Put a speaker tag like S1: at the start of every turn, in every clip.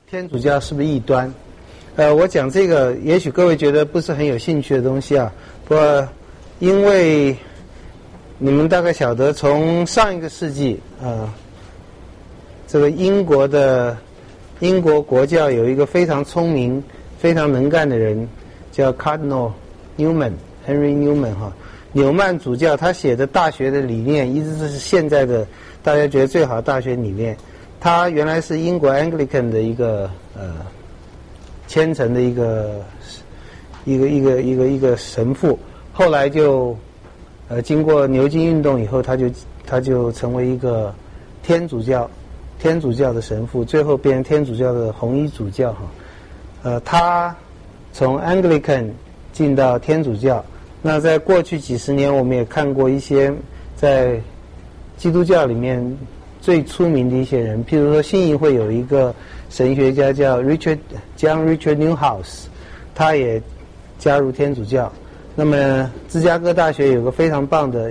S1: 天主教是不是异端？我讲这个，也许各位觉得不是很有兴趣的东西啊。不过，因为你们大概晓得，从上一个世纪这个英国国教有一个非常聪明、非常能干的人，叫 Cardinal Newman Henry Newman 哈，纽曼主教，他写的大学的理念一直是现在的大家觉得最好的大学理念。他原来是英国 Anglican 的一个虔诚的一个神父，后来就经过牛津运动以后，他就成为一个天主教的神父，最后变成天主教的红衣主教哈。他从 Anglican 进到天主教，那在过去几十年，我们也看过一些在基督教里面最出名的一些人，譬如说信义会有一个神学家叫 John Richard Newhouse， 他也加入天主教。那么芝加哥大学有个非常棒的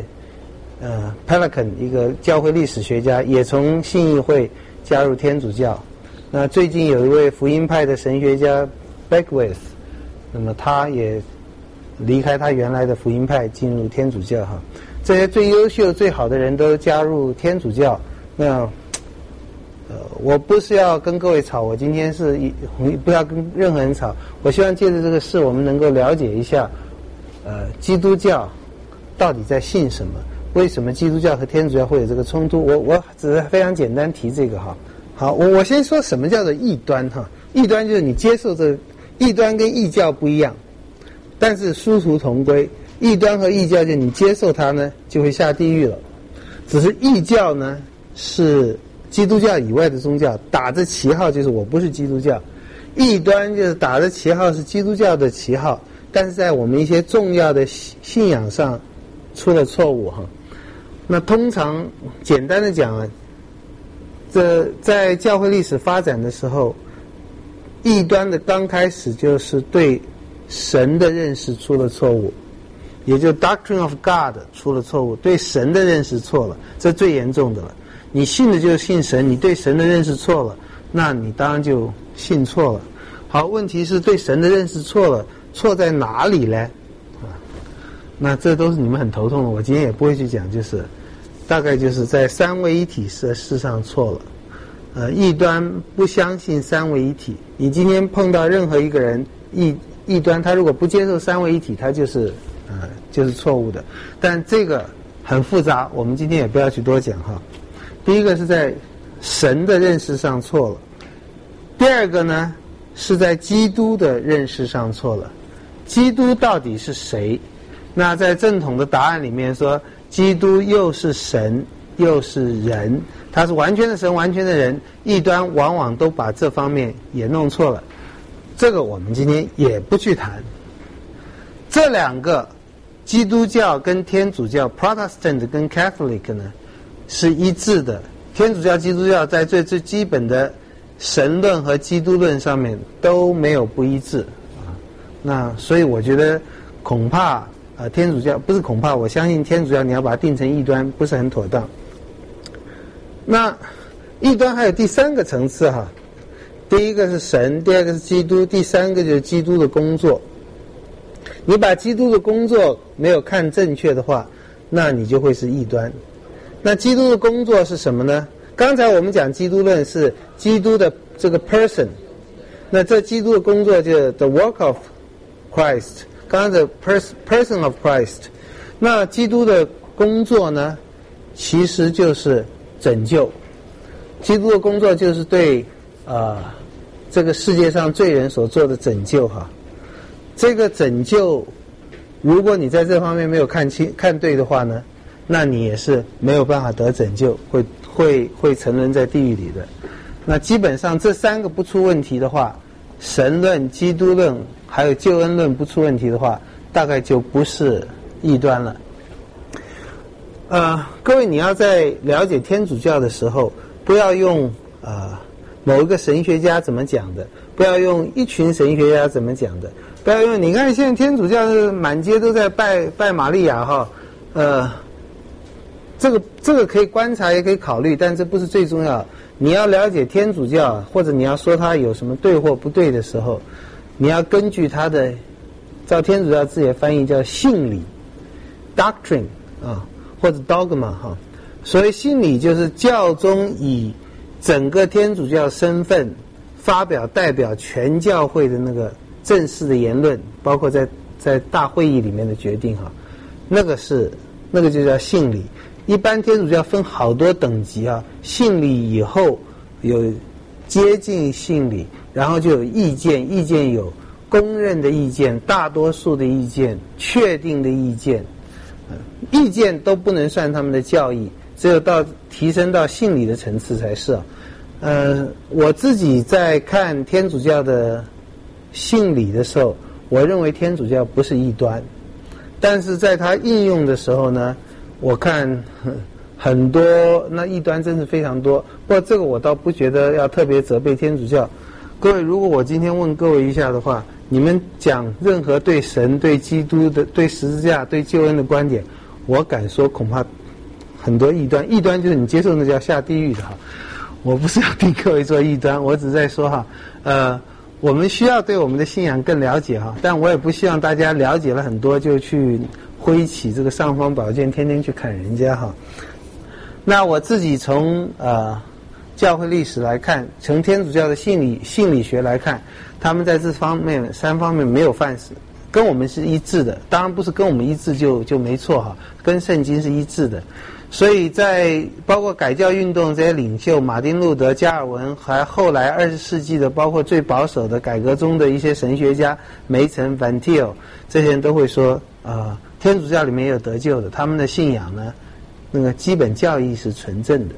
S1: Pelican， 一个教会历史学家，也从信义会加入天主教。那最近有一位福音派的神学家 Beckwith， 那么他也离开他原来的福音派进入天主教哈。这些最优秀最好的人都加入天主教。那我不是要跟各位吵，我今天是不要跟任何人吵，我希望借着这个事我们能够了解一下基督教到底在信什么，为什么基督教和天主教会有这个冲突。我只是非常简单提这个哈。好，我先说什么叫做异端哈。异端就是你接受这个，异端跟异教不一样，但是殊途同归。异端和异教就你接受它呢就会下地狱了，只是异教呢是基督教以外的宗教，打着旗号就是我不是基督教。异端就是打着旗号是基督教的旗号，但是在我们一些重要的信仰上出了错误哈。那通常简单的讲啊，这在教会历史发展的时候，异端的刚开始就是对神的认识出了错误，也就 Doctrine of God 出了错误，对神的认识错了，这最严重的了。你信的就是信神，你对神的认识错了，那你当然就信错了。好，问题是对神的认识错了，错在哪里呢？那这都是你们很头痛的，我今天也不会去讲，就是大概就是在三位一体的事上错了。异端不相信三位一体，你今天碰到任何一个人异端，他如果不接受三位一体，他就是错误的。但这个很复杂，我们今天也不要去多讲哈。第一个是在神的认识上错了，第二个呢是在基督的认识上错了。基督到底是谁？那在正统的答案里面说，基督又是神又是人，他是完全的神完全的人。异端往往都把这方面也弄错了，这个我们今天也不去谈。这两个基督教跟天主教 Protestant 跟 Catholic 呢是一致的，天主教基督教在最基本的神论和基督论上面都没有不一致那所以我觉得恐怕天主教不是恐怕，我相信天主教你要把它定成异端不是很妥当。那异端还有第三个层次哈，第一个是神，第二个是基督，第三个就是基督的工作。你把基督的工作没有看正确的话，那你就会是异端。那基督的工作是什么呢？刚才我们讲基督论是基督的这个 person， 那这基督的工作就是 the work of Christ， 刚才的 person of Christ。 那基督的工作呢其实就是拯救，基督的工作就是对这个世界上罪人所做的拯救哈。这个拯救如果你在这方面没有看对的话呢，那你也是没有办法得拯救，会沉沦在地狱里的。那基本上这三个不出问题的话，神论、基督论还有救恩论不出问题的话，大概就不是异端了。各位你要在了解天主教的时候，不要用某一个神学家怎么讲的，不要用一群神学家怎么讲的，不要用你看现在天主教是满街都在拜玛利亚哈，这个可以观察也可以考虑，但这不是最重要的。 你要了解天主教，或者你要说它有什么对或不对的时候，你要根据它的，照天主教字眼翻译叫信理 （doctrine） 啊，或者 dogma 哈。所谓信理就是教宗以整个天主教身份发表代表全教会的那个正式的言论，包括在大会议里面的决定哈，那个就叫信理。一般天主教分好多等级啊，信理以后有接近信理，然后就有意见，意见有公认的意见、大多数的意见、确定的意见，意见都不能算他们的教义，只有到提升到信理的层次才是啊。我自己在看天主教的信理的时候，我认为天主教不是异端，但是在它应用的时候呢，我看很多那异端真是非常多。不过这个我倒不觉得要特别责备天主教。各位，如果我今天问各位一下的话，你们讲任何对神、对基督的、对十字架、对救恩的观点，我敢说恐怕很多异端。异端就是你接受那叫下地狱的哈。我不是要替各位做异端，我只在说哈，我们需要对我们的信仰更了解哈，但我也不希望大家了解了很多就去挥起这个尚方宝剑，天天去砍人家哈。那我自己从教会历史来看，从天主教的信理学来看，他们在这方面3方面没有犯死，跟我们是一致的。当然不是跟我们一致就没错哈，跟圣经是一致的。所以在包括改教运动这些领袖，马丁路德、加尔文，还后来20世纪的包括最保守的改革中的一些神学家梅岑、Van Til， 这些人都会说天主教里面也有得救的，他们的信仰呢，那个基本教义是纯正的。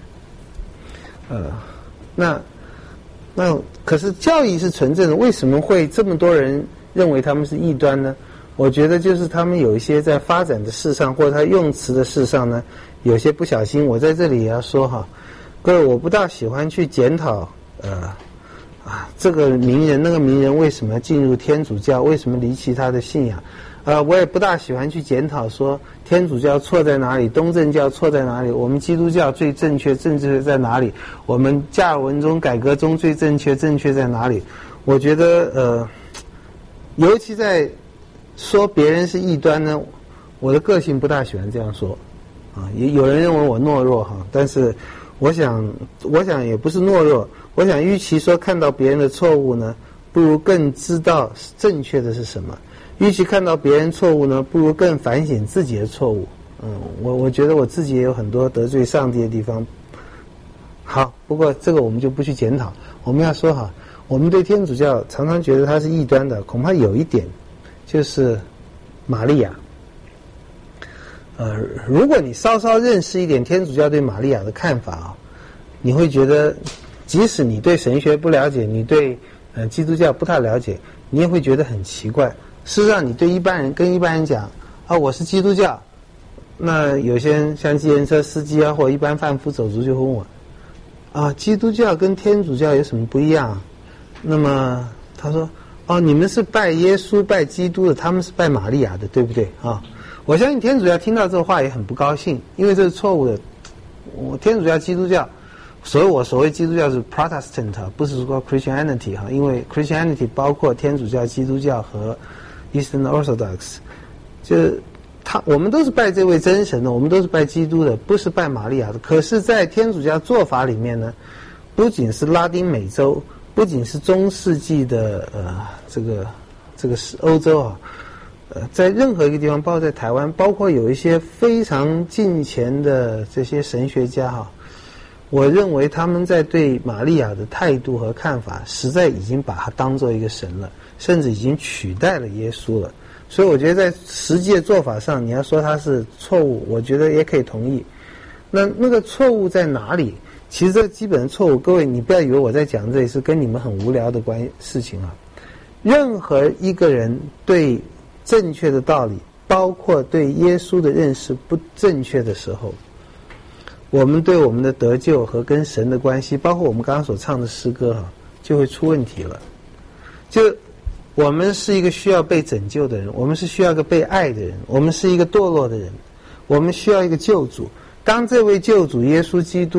S1: 那可是教义是纯正的，为什么会这么多人认为他们是异端呢？我觉得就是他们有一些在发展的事上，或者他用词的事上呢，有些不小心。我在这里也要说哈，各位，我不大喜欢去检讨这个名人那个名人为什么进入天主教，为什么离弃他的信仰。我也不大喜欢去检讨说天主教错在哪里，东正教错在哪里，我们基督教最正确在哪里，我们加尔文中改革中最正确在哪里。我觉得尤其在说别人是异端呢，我的个性不大喜欢这样说也有人认为我懦弱哈，但是我想也不是懦弱，我想与其说看到别人的错误呢，不如更知道正确的是什么。与其看到别人错误呢，不如更反省自己的错误。我觉得我自己也有很多得罪上帝的地方。好，不过这个我们就不去检讨。我们要说哈，我们对天主教常常觉得它是异端的，恐怕有一点就是玛利亚。如果你稍稍认识一点天主教对玛利亚的看法你会觉得，即使你对神学不了解，你对基督教不太了解，你也会觉得很奇怪。事实上，你对跟一般人讲我是基督教，那有些人像计程车司机或一般贩夫走卒就会问我基督教跟天主教有什么不一样那么他说你们是拜耶稣拜基督的，他们是拜玛利亚的，对不对我相信天主教听到这话也很不高兴，因为这是错误的。天主教基督教我所谓基督教是 Protestant 不是说 Christianity 因为 Christianity 包括天主教、基督教和Eastern Orthodox， 就是我们都是拜这位真神的，我们都是拜基督的，不是拜玛利亚的。可是在天主教做法里面呢，不仅是拉丁美洲，不仅是中世纪的这个欧洲在任何一个地方，包括在台湾，包括有一些非常近前的这些神学家我认为他们在对玛利亚的态度和看法，实在已经把她当作一个神了，甚至已经取代了耶稣了。所以我觉得在实际的做法上，你要说它是错误，我觉得也可以同意。那个错误在哪里？其实这基本的错误，各位你不要以为我在讲这里是跟你们很无聊的事情任何一个人对正确的道理，包括对耶稣的认识不正确的时候，我们对我们的得救和跟神的关系，包括我们刚刚所唱的诗歌就会出问题了。就我们是一个需要被拯救的人，我们是需要一个被爱的人，我们是一个堕落的人，我们需要一个救主。当这位救主耶稣基督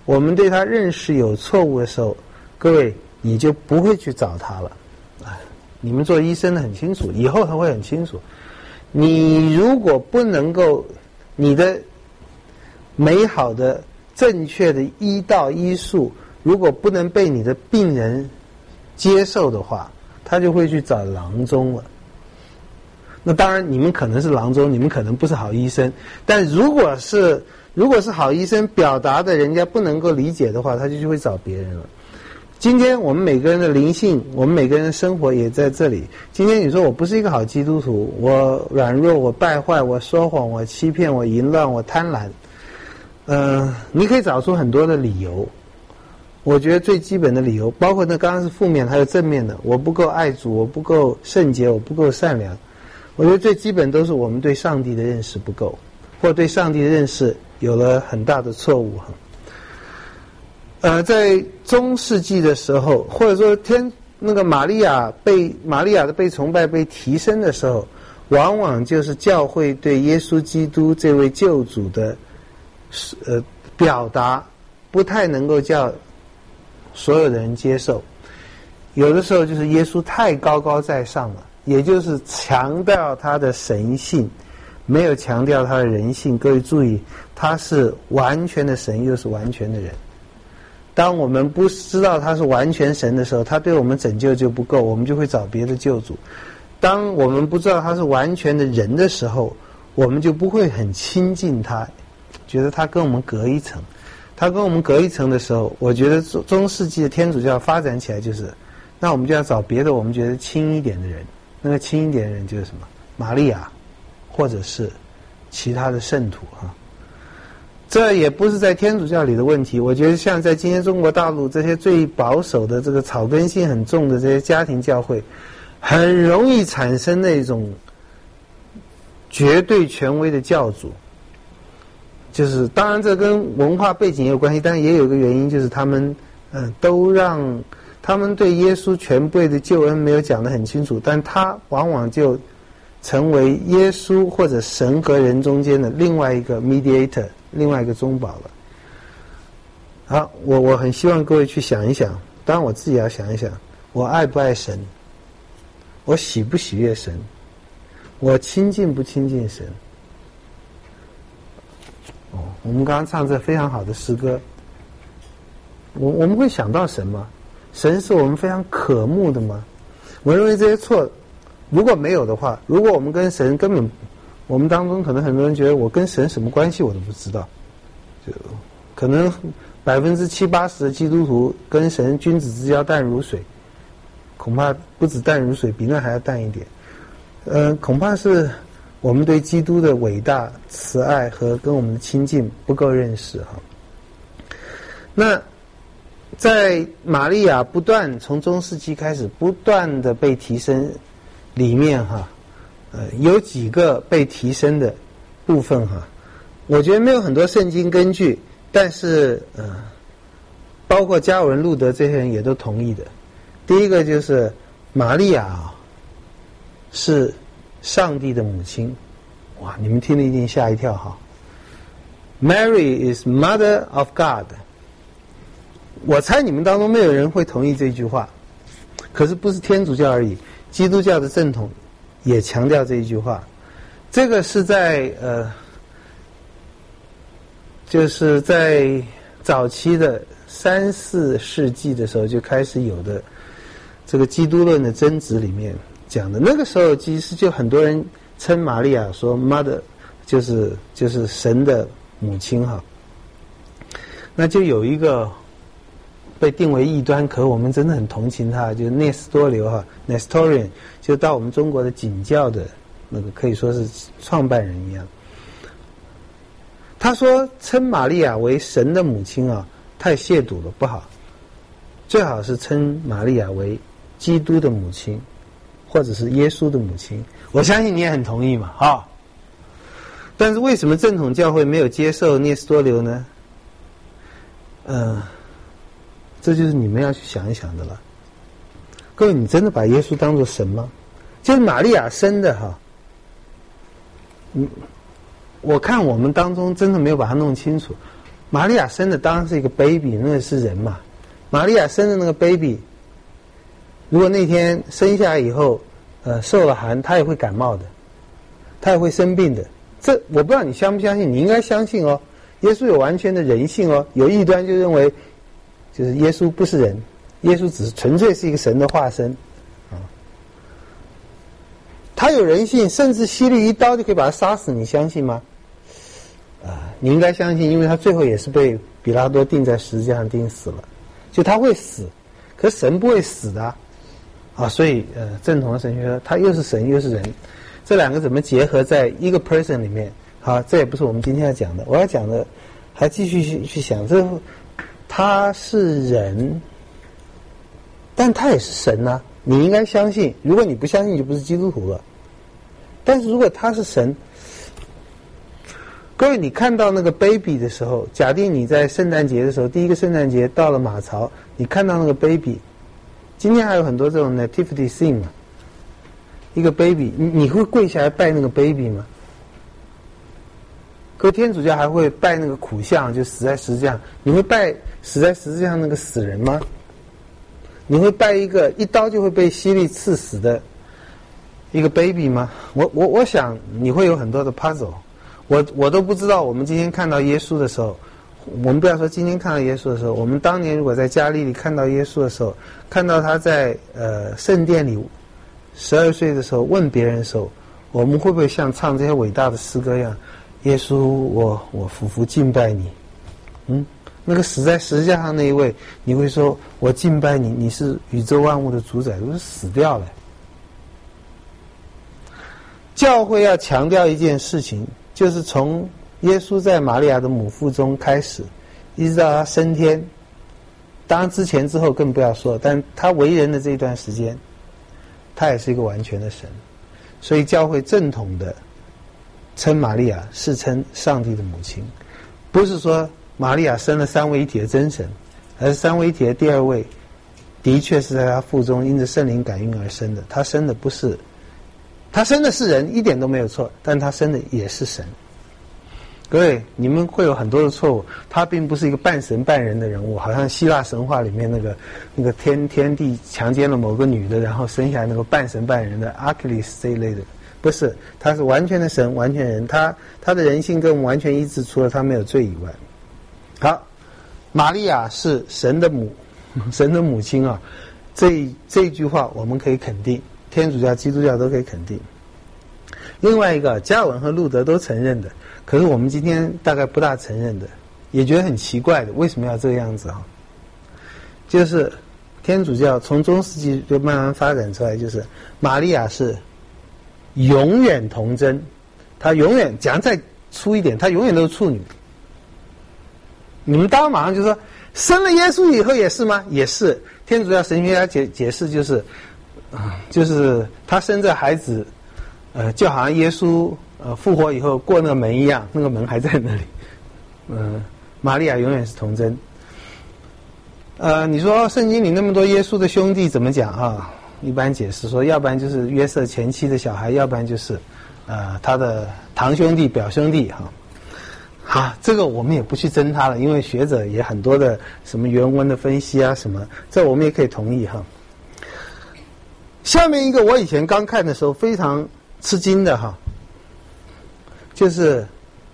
S1: 我们对他认识有错误的时候，各位你就不会去找他了。你们做医生的很清楚，以后他会很清楚。你如果不能够，你的美好的、正确的医道医术，如果不能被你的病人接受的话，他就会去找郎中了。那当然，你们可能是郎中，你们可能不是好医生。但如果是好医生，表达的人家不能够理解的话，他就会找别人了。今天我们每个人的灵性，我们每个人的生活也在这里。今天你说我不是一个好基督徒，我软弱，我败坏，我说谎，我欺骗，我淫乱，我贪婪。你可以找出很多的理由。我觉得最基本的理由，包括那刚刚是负面，还有正面的。我不够爱主，我不够圣洁，我不够善良。我觉得最基本都是我们对上帝的认识不够，或对上帝的认识有了很大的错误。在中世纪的时候，或者说那个玛利亚的被崇拜、被提升的时候，往往就是教会对耶稣基督这位救主的表达不太能够叫所有的人接受。有的时候就是耶稣太高高在上了，也就是强调他的神性，没有强调他的人性。各位注意，他是完全的神，又是完全的人。当我们不知道他是完全神的时候，他对我们拯救就不够，我们就会找别的救主。当我们不知道他是完全的人的时候，我们就不会很亲近他，觉得他跟我们隔一层。他跟我们隔一层的时候，我觉得中世纪的天主教发展起来就是，那我们就要找别的我们觉得轻一点的人。那个轻一点的人就是什么？玛利亚，或者是其他的圣徒啊。这也不是在天主教里的问题，我觉得像在今天中国大陆这些最保守的、这个草根性很重的这些家庭教会，很容易产生那种绝对权威的教主。就是当然这跟文化背景也有关系，但也有一个原因，就是他们都让他们对耶稣全备的救恩没有讲得很清楚，但他往往就成为耶稣或者神和人中间的另外一个 mediator， 另外一个中保了。好，我很希望各位去想一想，当然我自己要想一想，我爱不爱神？我喜不喜悦神？我亲近不亲近神？我们刚刚唱这非常好的诗歌，我们会想到神吗？神是我们非常渴慕的吗？我认为这些错，如果没有的话，如果我们跟神根本，我们当中可能很多人觉得我跟神什么关系我都不知道，就可能70%-80%的基督徒跟神君子之交淡如水，恐怕不止淡如水，比那还要淡一点。恐怕是我们对基督的伟大、慈爱和跟我们的亲近不够认识哈。那在玛利亚不断从中世纪开始不断的被提升里面哈，有几个被提升的部分哈，我觉得没有很多圣经根据，但是包括加尔文、路德这些人也都同意的。第一个就是玛利亚是上帝的母亲。哇，你们听了一定吓一跳哈。Mary is mother of God。我猜你们当中没有人会同意这句话，可是不是天主教而已，基督教的正统也强调这一句话。这个是在就是在早期的3、4世纪的时候就开始有的这个基督论的争执里面讲的。那个时候其实就很多人称玛利亚说 mother， 就是神的母亲哈。那就有一个被定为异端，可我们真的很同情他，就是聂斯多留哈 Nestorian， 就到我们中国的景教的那个可以说是创办人一样。他说称玛利亚为神的母亲太亵渎了，不好，最好是称玛利亚为基督的母亲，或者是耶稣的母亲。我相信你也很同意嘛但是为什么正统教会没有接受聂斯多留呢？这就是你们要去想一想的了。各位，你真的把耶稣当作神吗？就是玛利亚生的我看我们当中真的没有把它弄清楚。 玛利亚生的当然是一个 baby， 那个是人嘛。玛利亚生的那个 baby， 如果那天生下来以后，受了寒，他也会感冒的，他也会生病的。这我不知道你相不相信，你应该相信哦。耶稣有完全的人性哦。有异端就认为，就是耶稣不是人，耶稣只是纯粹是一个神的化身啊。他有人性，甚至希律一刀就可以把他杀死，你相信吗？你应该相信，因为他最后也是被比拉多钉在十字架上钉死了，就他会死，可是神不会死的啊。所以正统的神学说他又是神又是人，这两个怎么结合在一个 person 里面？好，这也不是我们今天要讲的。我要讲的还继续去想，这他是人，但他也是神啊。你应该相信，如果你不相信，就不是基督徒了。但是如果他是神，各位，你看到那个 baby 的时候，假定你在圣诞节的时候，第一个圣诞节到了马槽，你看到那个 baby， 今天还有很多这种 nativity scene 嘛，一个 baby， 你会跪下来拜那个 baby 吗？各位，天主教还会拜那个苦像，就死在十字架上，你会拜死在十字架上那个死人吗？你会拜一个一刀就会被希律刺死的一个 baby 吗？我想你会有很多的 puzzle。我都不知道，我们今天看到耶稣的时候，我们不要说今天看到耶稣的时候，我们当年如果在加利利看到耶稣的时候，看到他在圣殿里12岁的时候问别人的时候，我们会不会像唱这些伟大的诗歌一样，耶稣我俯伏敬拜你？那个死在十字架上那一位，你会说我敬拜你，你是宇宙万物的主宰，都是死掉了。教会要强调一件事情，就是从耶稣在玛利亚的母腹中开始，一直到他升天，当然之前之后更不要说，但他为人的这一段时间，他也是一个完全的神。所以教会正统的称玛利亚是称上帝的母亲，不是说玛利亚生了三位一体的真神，而是三位一体的第二位的确是在他腹中因着圣灵感孕而生的。他生的不是，他生的是人，一点都没有错，但他生的也是神。各位，你们会有很多的错误，他并不是一个半神半人的人物，好像希腊神话里面那个天帝强奸了某个女的，然后生下来那个半神半人的阿克利斯这一类的，不是，他是完全的神，完全人，他的人性跟我们完全一致，除了他没有罪以外。好，玛利亚是神的母，神的母亲啊，这一句话我们可以肯定，天主教、基督教都可以肯定。另外一个，加尔文和路德都承认的，可是我们今天大概不大承认的，也觉得很奇怪的，为什么要这个样子啊？就是天主教从中世纪就慢慢发展出来，就是玛利亚是永远童贞，她永远讲再粗一点，她永远都是处女。你们当然马上就说，生了耶稣以后也是吗？也是。天主教神学家解释就是他生这孩子，就好像耶稣复活以后过那个门一样，那个门还在那里。玛利亚永远是童贞。你说圣经里那么多耶稣的兄弟怎么讲啊？一般解释说，要不然就是约瑟前妻的小孩，要不然就是他的堂兄弟、表兄弟哈。好，这个我们也不去争它了，因为学者也很多的什么原文的分析啊什么，这我们也可以同意哈。下面一个我以前刚看的时候非常吃惊的哈，就是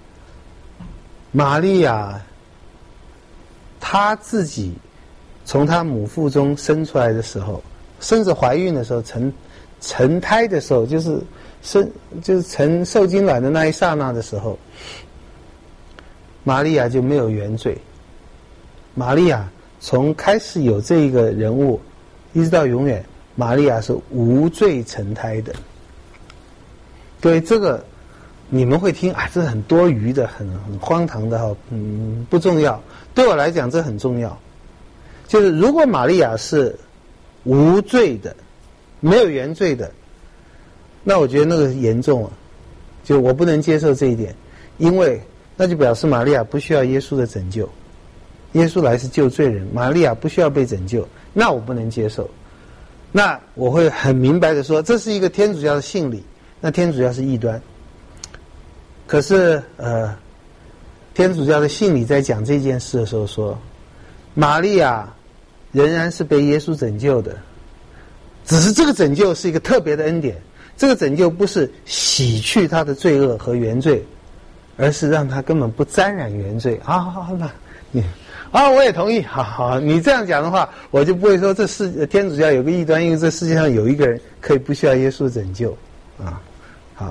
S1: 玛利亚她自己从她母腹中生出来的时候，甚至怀孕的时候，成胎的时候，就是成受精卵的那一刹那的时候，玛利亚就没有原罪。玛利亚从开始有这一个人物一直到永远，玛利亚是无罪成胎的。对这个你们会听这是很多余的，很荒唐的不重要。对我来讲这很重要，就是如果玛利亚是无罪的，没有原罪的，那我觉得那个严重了，就我不能接受这一点，因为那就表示玛利亚不需要耶稣的拯救，耶稣来是救罪人，玛利亚不需要被拯救，那我不能接受。那我会很明白的说，这是一个天主教的信理，那天主教是异端。可是天主教的信里在讲这件事的时候说，玛利亚仍然是被耶稣拯救的，只是这个拯救是一个特别的恩典，这个拯救不是洗去他的罪恶和原罪，而是让他根本不沾染原罪。好，那你我也同意。好，你这样讲的话，我就不会说天主教有个异端，因为这世界上有一个人可以不需要耶稣拯救啊。好，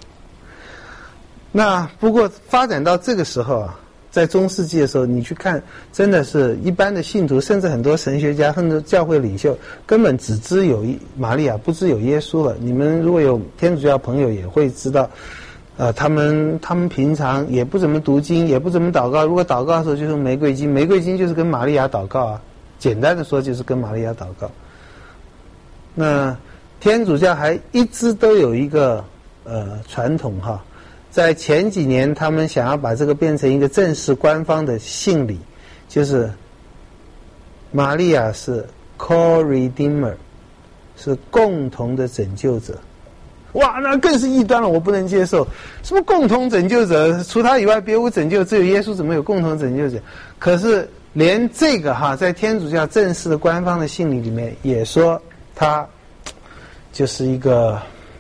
S1: 那不过发展到这个时候啊，在中世纪的时候，你去看，真的是一般的信徒，甚至很多神学家、很多教会领袖，根本只知有玛利亚，不知有耶稣了。你们如果有天主教朋友，也会知道。他们平常也不怎么读经，也不怎么祷告。如果祷告的时候，就用玫瑰经，玫瑰经就是跟玛利亚祷告啊。简单的说，就是跟玛利亚祷告。那天主教还一直都有一个传统哈，在前几年他们想要把这个变成一个正式官方的信礼，就是玛利亚是 co-redeemer， 是共同的拯救者。哇，那更是异端了，我不能接受。什么共同拯救者？除他以外别无拯救，只有耶稣，怎么有共同拯救者？可是连这个在天主教正式的官方的信礼里面也说他就是一个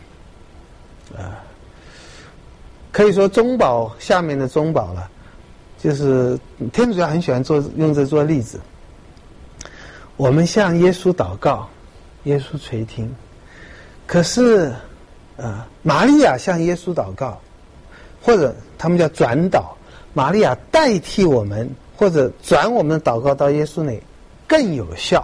S1: 可以说中保下面的中保了。就是天主教很喜欢用这做例子。我们向耶稣祷告，耶稣垂听。可是玛利亚向耶稣祷告，或者他们叫转祷，玛利亚代替我们，或者转我们的祷告到耶稣那里更有效。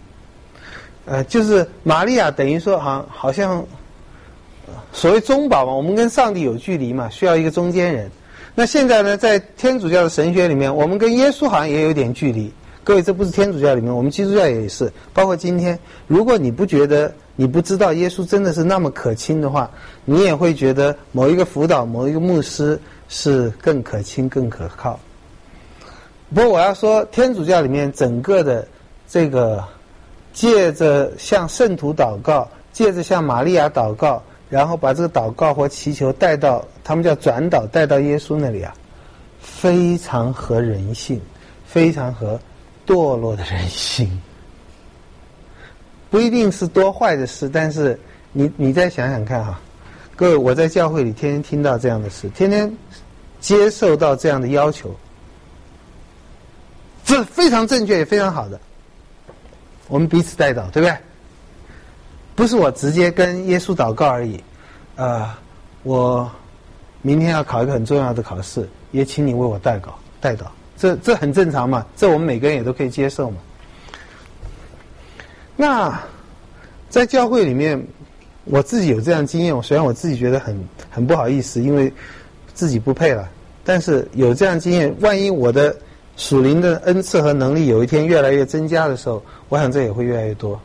S1: 就是玛利亚等于说好像所谓中保嘛，我们跟上帝有距离嘛，需要一个中间人。那现在呢，在天主教的神学里面，我们跟耶稣好像也有点距离。各位，这不是天主教里面，我们基督教也是，包括今天，如果你不觉得你不知道耶稣真的是那么可亲的话，你也会觉得某一个辅导、某一个牧师是更可亲、更可靠。不过我要说，天主教里面整个的这个借着向圣徒祷告，借着向玛利亚祷告，然后把这个祷告或祈求带到他们叫转祷，带到耶稣那里啊，非常合人性，非常合堕落的人性。不一定是多坏的事，但是你再想想看各位，我在教会里天天听到这样的事，天天接受到这样的要求，这非常正确也非常好的。我们彼此代祷，对不对？不是我直接跟耶稣祷告而已。我明天要考一个很重要的考试，也请你为我代祷，这很正常嘛，这我们每个人也都可以接受嘛。那在教会里面，我自己有这样经验，虽然我自己觉得很不好意思，因为自己不配了，但是有这样经验，万一我的属灵的恩赐和能力有一天越来越增加的时候，我想这也会越来越多。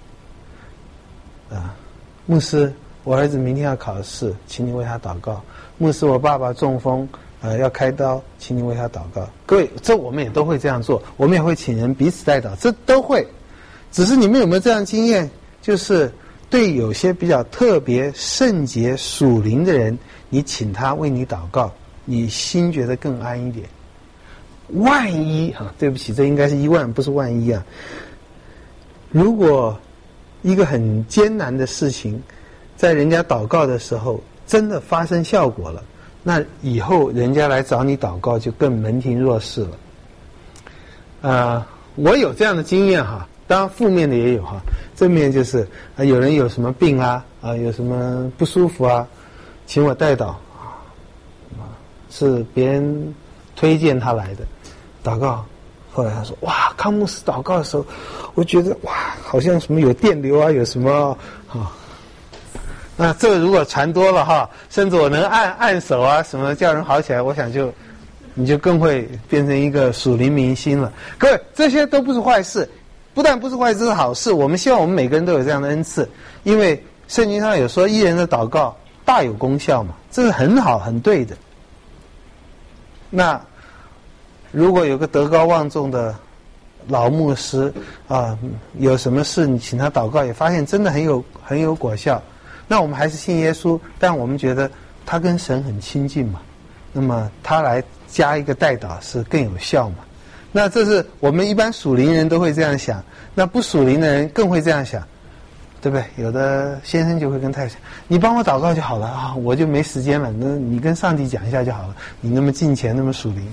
S1: 牧师，我儿子明天要考试，请你为他祷告。牧师，我爸爸中风，要开刀，请你为他祷告。各位，这我们也都会这样做，我们也会请人彼此代祷，这都会。只是你们有没有这样经验，就是对有些比较特别圣洁属灵的人，你请他为你祷告，你心觉得更安一点。万一对不起，这应该是10000，不是万一啊。如果一个很艰难的事情在人家祷告的时候真的发生效果了，那以后人家来找你祷告就更门庭若市了。我有这样的经验当然负面的也有正面就是有人有什么病有什么不舒服请我代祷是别人推荐他来的祷告。后来他说，哇，康牧师祷告的时候，我觉得哇，好像什么有电流有什么那这个如果传多了甚至我能按手什么叫人好起来，我想你就更会变成一个属灵明星了。各位，这些都不是坏事，不但不是坏事，是好事。我们希望我们每个人都有这样的恩赐，因为圣经上有说一人的祷告大有功效嘛，这是很好很对的。那如果有个德高望重的老牧师有什么事你请他祷告，也发现真的很有果效，那我们还是信耶稣，但我们觉得他跟神很亲近嘛，那么他来加一个代祷是更有效嘛。那这是我们一般属灵人都会这样想，那不属灵的人更会这样想，对不对？有的先生就会跟太太，你帮我祷告就好了啊，我就没时间了，那你跟上帝讲一下就好了，你那么敬虔，那么属灵。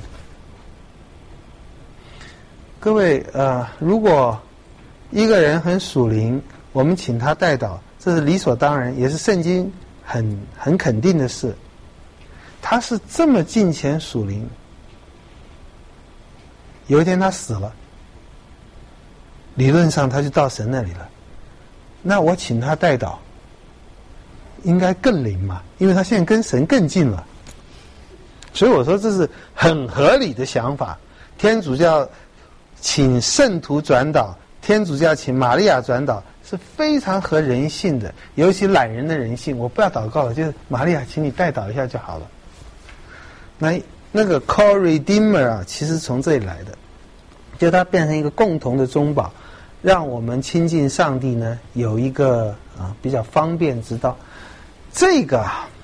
S1: 各位如果一个人很属灵，我们请他代祷，这是理所当然，也是圣经很肯定的事。他是这么敬虔属灵，有一天他死了，理论上他就到神那里了，那我请他代祷应该更灵嘛，因为他现在跟神更近了。所以我说这是很合理的想法。天主教请圣徒转祷，天主教请玛利亚转祷是非常合人性的，尤其懒人的人性，我不要祷告了，就是玛利亚请你代祷一下就好了。那个 call redeemer 啊，其实从这里来的，就它变成一个共同的中保，让我们亲近上帝呢有一个比较方便之道。这个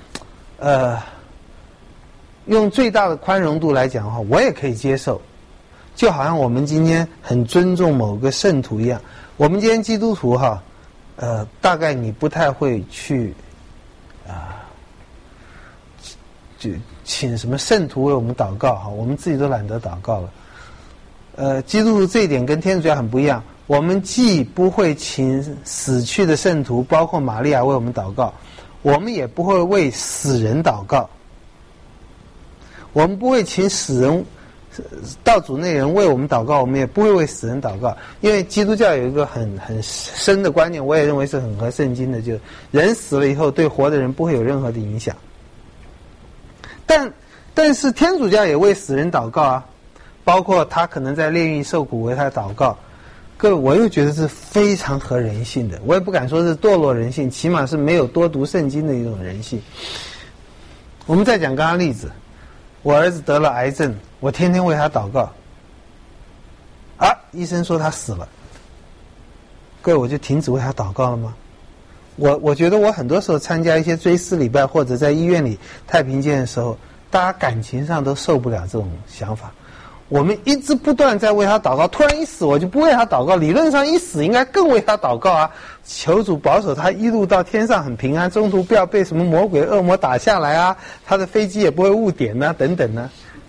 S1: 用最大的宽容度来讲的话，我也可以接受。就好像我们今天很尊重某个圣徒一样，我们今天基督徒大概你不太会去就请什么圣徒为我们祷告我们自己都懒得祷告了。基督徒这一点跟天主教很不一样，我们既不会请死去的圣徒，包括玛利亚为我们祷告，我们也不会为死人祷告，我们不会请死人道主内人为我们祷告，我们也不会为死人祷告。因为基督教有一个很深的观念，我也认为是很合圣经的，就是人死了以后对活的人不会有任何的影响。但是天主教也为死人祷告啊，包括他可能在炼狱受苦为他祷告。各位，我又觉得是非常合人性的，我也不敢说是堕落人性，起码是没有多读圣经的一种人性。我们再讲刚刚例子，我儿子得了癌症，我天天为他祷告，医生说他死了，各位，我就停止为他祷告了吗？我觉得我很多时候参加一些追思礼拜，或者在医院里太平间的时候，大家感情上都受不了这种想法。我们一直不断在为他祷告，突然一死我就不为他祷告，理论上一死应该更为他祷告啊，求主保守他一路到天上很平安，中途不要被什么魔鬼恶魔打下来啊，他的飞机也不会误点啊等等呢。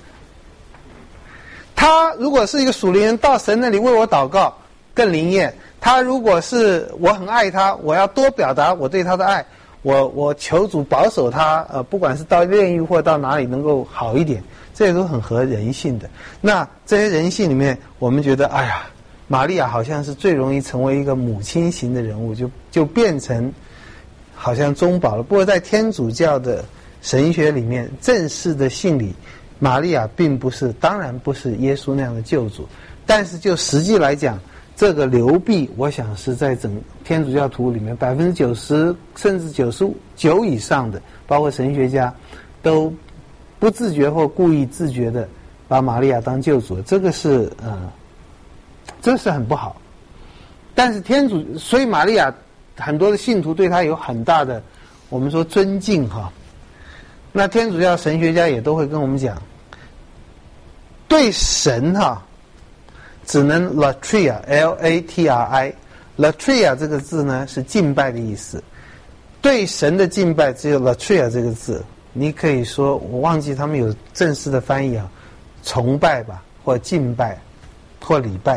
S1: 他如果是一个属灵人，到神那里为我祷告更灵验。他如果是我很爱他，我要多表达我对他的爱，我求主保守他，不管是到炼狱或到哪里能够好一点，这些都很合人性的。那这些人性里面，我们觉得玛利亚好像是最容易成为一个母亲型的人物，就变成好像中保了。不过在天主教的神学里面，正式的信里，玛利亚当然不是耶稣那样的救主，但是就实际来讲，这个流弊，我想是在整天主教徒里面90%甚至99%以上的，包括神学家，都不自觉或故意自觉的把玛利亚当救主，这是很不好。但是所以玛利亚很多的信徒对他有很大的我们说尊敬那天主教神学家也都会跟我们讲，对神只能 latria L-A-T-R-I latria 这个字呢是敬拜的意思，对神的敬拜只有 latria 这个字，你可以说我忘记他们有正式的翻译崇拜吧，或敬拜或礼拜。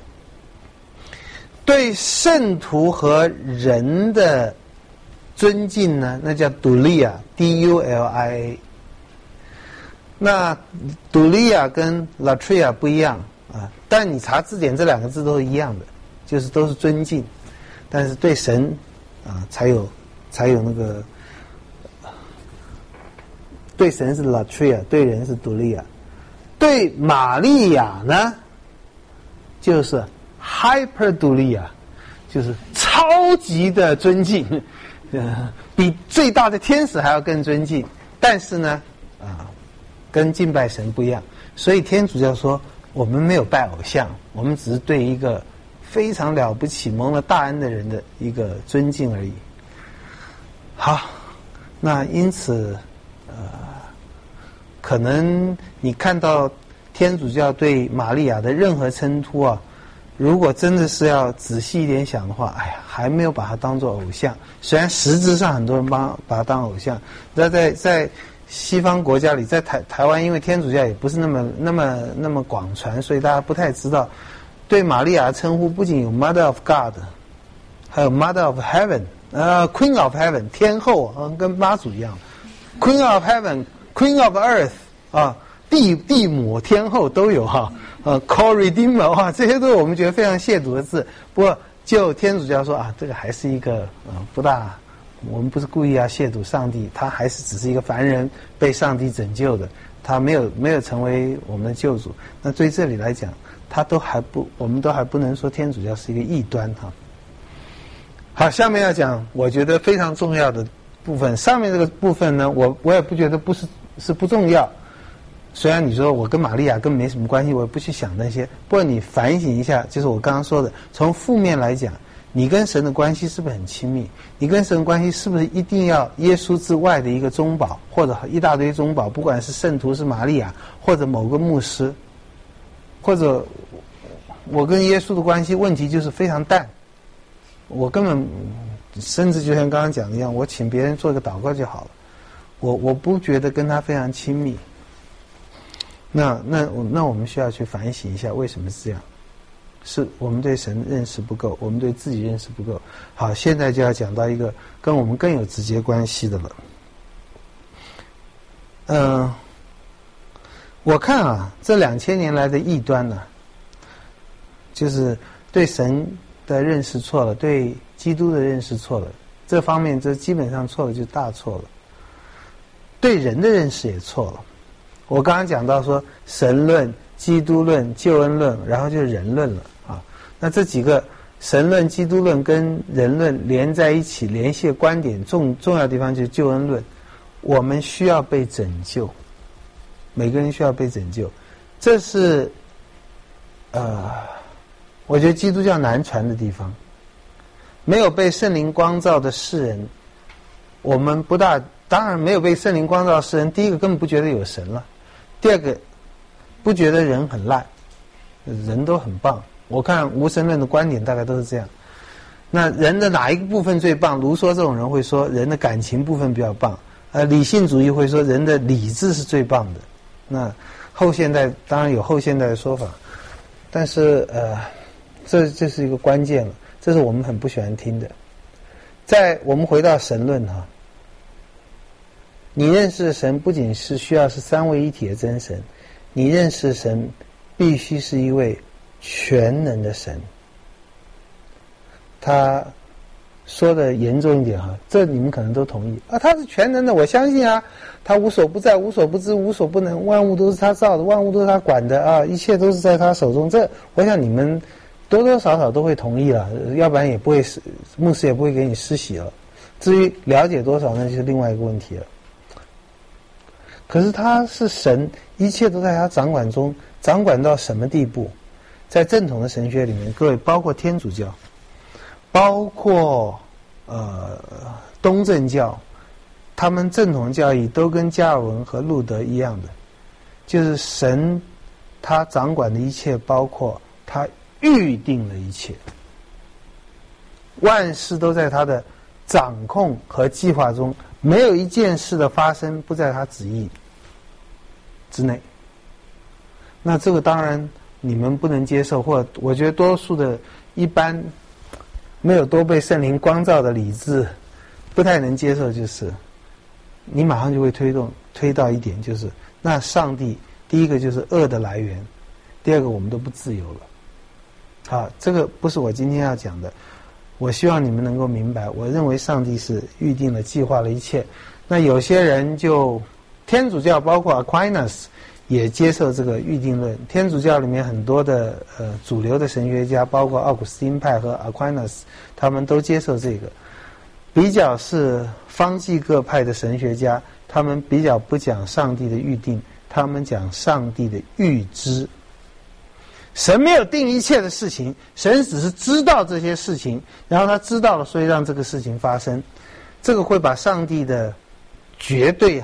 S1: 对圣徒和人的尊敬呢，那叫 dulia D-U-L-I-A。 那 dulia 跟 latria 不一样但你查字典这两个字都是一样的，就是都是尊敬，但是对神才有那个，对神是 latria， 对人是 dulia。 对玛利亚呢就是 hyperdulia， 就是超级的尊敬，比最大的天使还要更尊敬，但是呢跟敬拜神不一样。所以天主教说我们没有拜偶像，我们只是对一个非常了不起蒙了大恩的人的一个尊敬而已。好，那因此可能你看到天主教对玛利亚的任何称呼啊，如果真的是要仔细一点想的话，哎呀，还没有把它当作偶像。虽然实质上很多人把它当偶像，那在西方国家里，在台湾，因为天主教也不是那么广传，所以大家不太知道。对玛利亚的称呼不仅有 Mother of God， 还有 Mother of Heaven，Queen of Heaven， 天后跟妈祖一样 ，Queen of Heaven，Queen of Earth 啊，地母天后都有哈。Co-Redeemer 哇，这些都是我们觉得非常亵渎的字。不过就天主教说啊，这个还是一个不大，我们不是故意要亵渎上帝，他还是只是一个凡人被上帝拯救的，他没有成为我们的救主。那对这里来讲，我们都还不能说天主教是一个异端哈。好，下面要讲我觉得非常重要的部分。上面这个部分呢，我也不觉得是不重要。虽然你说我跟玛利亚根本没什么关系，我也不去想那些。不过你反省一下，就是我刚刚说的，从负面来讲，你跟神的关系是不是很亲密？你跟神的关系是不是一定要耶稣之外的一个中保，或者一大堆中保，不管是圣徒是玛利亚，或者某个牧师，或者我跟耶稣的关系问题就是非常淡，我根本甚至就像刚刚讲的一样，我请别人做个祷告就好了，我不觉得跟他非常亲密。那我们需要去反省一下，为什么是这样？是我们对神认识不够，我们对自己认识不够。好，现在就要讲到一个跟我们更有直接关系的了。我看啊，这2000年来的异端呢，就是对神的认识错了，对基督的认识错了，这方面这基本上错了就大错了。对人的认识也错了。我刚刚讲到说神论、基督论、救恩论，然后就是人论了啊。那这几个神论、基督论跟人论连在一起，联系的观点重要的地方就是救恩论。我们需要被拯救，每个人需要被拯救，这是我觉得基督教难传的地方。没有被圣灵光照的世人，我们当然没有被圣灵光照的世人，第一个根本不觉得有神了。第二个，不觉得人很烂，人都很棒。我看无神论的观点大概都是这样。那人的哪一个部分最棒？卢梭这种人会说人的感情部分比较棒，理性主义会说人的理智是最棒的。那后现代当然有后现代的说法，但是这是一个关键了，这是我们很不喜欢听的。我们回到神论哈。你认识的神不仅是需要是三位一体的真神，你认识的神必须是一位全能的神。他说的严重一点哈，这你们可能都同意啊，他是全能的，我相信啊，他无所不在、无所不知、无所不能，万物都是他造的，万物都是他管的啊，一切都是在他手中。这我想你们多多少少都会同意了，要不然也不会牧师也不会给你施洗了。至于了解多少，那就是另外一个问题了。可是他是神，一切都在他掌管中，掌管到什么地步？在正统的神学里面，各位包括天主教，包括东正教，他们正统教义都跟加尔文和路德一样的，就是神他掌管的一切，包括他预定的一切，万事都在他的掌控和计划中，没有一件事的发生不在他旨意之内。那这个当然你们不能接受，或我觉得多数的一般没有多被圣灵光照的理智不太能接受，就是你马上就会推到一点，就是那上帝第一个就是恶的来源，第二个我们都不自由了。好，这个不是我今天要讲的，我希望你们能够明白，我认为上帝是预定了计划了一切。那有些人就天主教包括 Aquinas 也接受这个预定论，天主教里面很多的主流的神学家，包括奥古斯丁派和 Aquinas， 他们都接受这个。比较是方济各派的神学家，他们比较不讲上帝的预定，他们讲上帝的预知。神没有定一切的事情，神只是知道这些事情，然后他知道了，所以让这个事情发生。这个会把上帝的绝对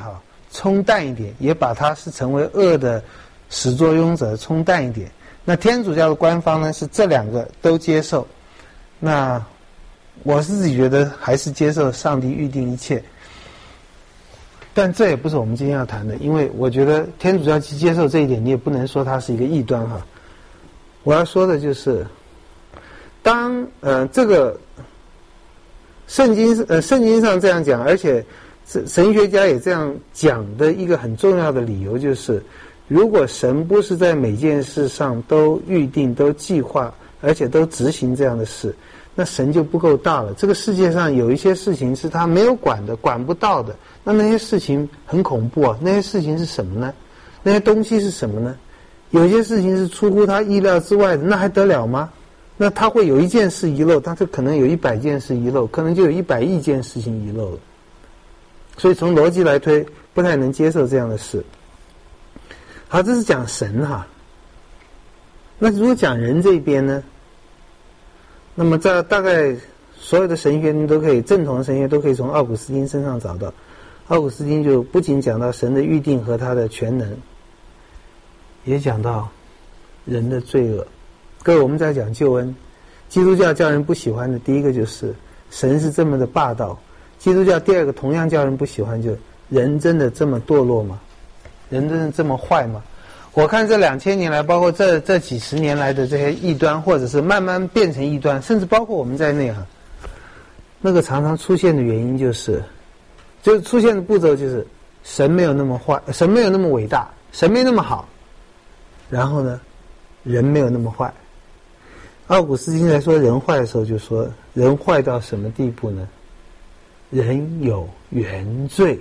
S1: 冲淡一点，也把它是成为恶的始作俑者冲淡一点。那天主教的官方呢是这两个都接受。那我自己觉得还是接受上帝预定一切，但这也不是我们今天要谈的，因为我觉得天主教去接受这一点，你也不能说它是一个异端哈。我要说的就是，当这个圣经上这样讲，而且神学家也这样讲的一个很重要的理由就是，如果神不是在每件事上都预定、都计划，而且都执行这样的事，那神就不够大了。这个世界上有一些事情是他没有管的、管不到的，那些事情很恐怖啊！那些事情是什么呢？那些东西是什么呢？有些事情是出乎他意料之外的，那还得了吗？那他会有一件事遗漏，但是可能有100件事遗漏，可能就有100亿件事情遗漏了。所以从逻辑来推，不太能接受这样的事。好，这是讲神哈。那如果讲人这边呢？那么在大概所有的神学你都可以，正统的神学都可以从奥古斯丁身上找到。奥古斯丁就不仅讲到神的预定和他的全能，也讲到人的罪恶。各位，我们在讲救恩，基督教叫人不喜欢的第一个就是神是这么的霸道。基督教第二个同样叫人不喜欢，就是人真的这么堕落吗？人真的这么坏吗？我看这2000年来，包括这几十年来的这些异端，或者是慢慢变成异端，甚至包括我们在内哈，那个常常出现的原因就是出现的步骤就是神没有那么坏，神没有那么伟大，神没那么好，然后呢，人没有那么坏。奥古斯丁在说人坏的时候就说，人坏到什么地步呢？人有原罪。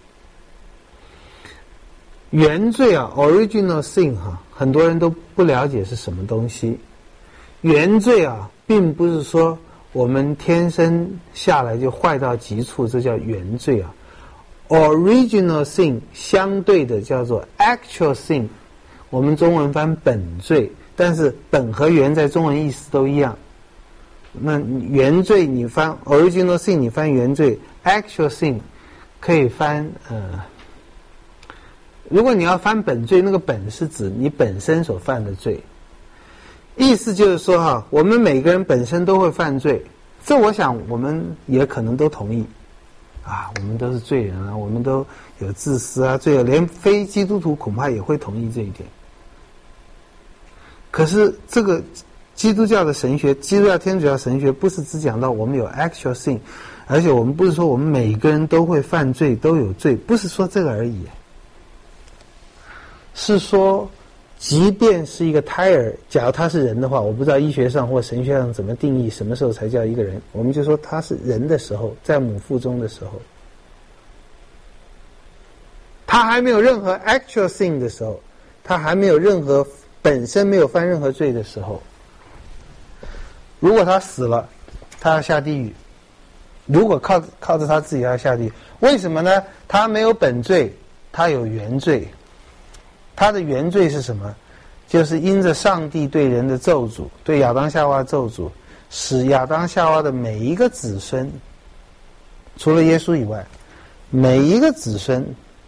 S1: 原罪啊 ，original sin 哈，很多人都不了解是什么东西。原罪啊，并不是说我们天生下来就坏到极处，这叫原罪啊。original sin 相对的叫做 actual sin， 我们中文翻本罪，但是本和原在中文意思都一样。那原罪你翻 original sin， 你翻原罪 actual sin 可以翻如果你要翻本罪，那个本是指你本身所犯的罪，意思就是说哈，我们每个人本身都会犯罪，这我想我们也可能都同意啊，我们都是罪人啊，我们都有自私啊，罪恶，连非基督徒恐怕也会同意这一点。可是这个基督教的神学，基督教天主教神学不是只讲到我们有 actual sin， 而且我们不是说我们每个人都会犯罪，都有罪，不是说这个而已，是说即便是一个胎儿，假如他是人的话，我不知道医学上或神学上怎么定义什么时候才叫一个人，我们就说他是人的时候，在母腹中的时候，他还没有任何 actual sin 的时候，他还没有任何本身没有犯任何罪的时候，如果他死了，他要下地狱，如果靠着他自己要下地狱，为什么呢？他没有本罪，他有原罪。他的原罪是什么？就是因着上帝对人的咒诅，对亚当夏娃的咒诅，使亚当夏娃的每一个子孙，除了耶稣以外，每一个子孙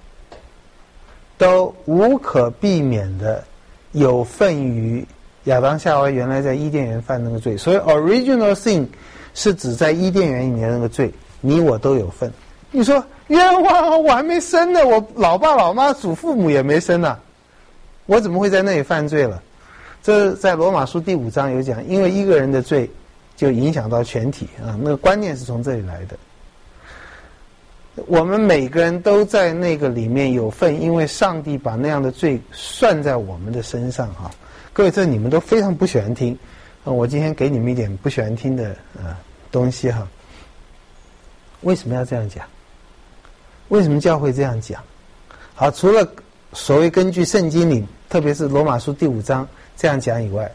S1: 都无可避免的有份于亚当夏娃原来在伊甸园犯那个罪。所以 original sin 是指在伊甸园里面那个罪，你我都有份。你说冤枉啊，我还没生呢，我老爸老妈祖父母也没生呢，我怎么会在那里犯罪了？这在罗马书第5章有讲，因为一个人的罪就影响到全体啊，那个观念是从这里来的。我们每个人都在那个里面有份，因为上帝把那样的罪算在我们的身上哈。各位，这你们都非常不喜欢听，我今天给你们一点不喜欢听的东西哈。为什么要这样讲？为什么教会这样讲？好，除了所谓根据圣经里，特别是罗马书第5章这样讲以外，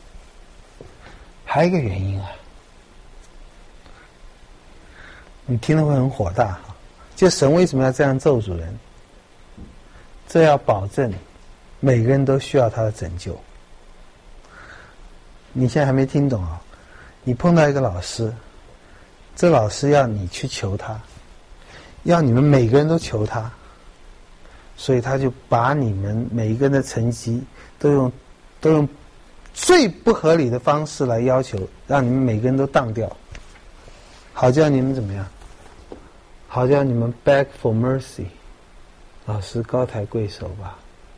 S1: 还有一个原因啊，你听了会很火大哈。就神为什么要这样咒诅人？这要保证每个人都需要他的拯救。你现在还没听懂啊？你碰到一个老师，这老师要你去求他，要你们每个人都求他， 所以他就把你们每一个人的成绩都用最不合理的方式来要求，让你们每个人都当掉，好叫你们怎么样？好叫你们 beg for mercy， 老师高抬贵手吧。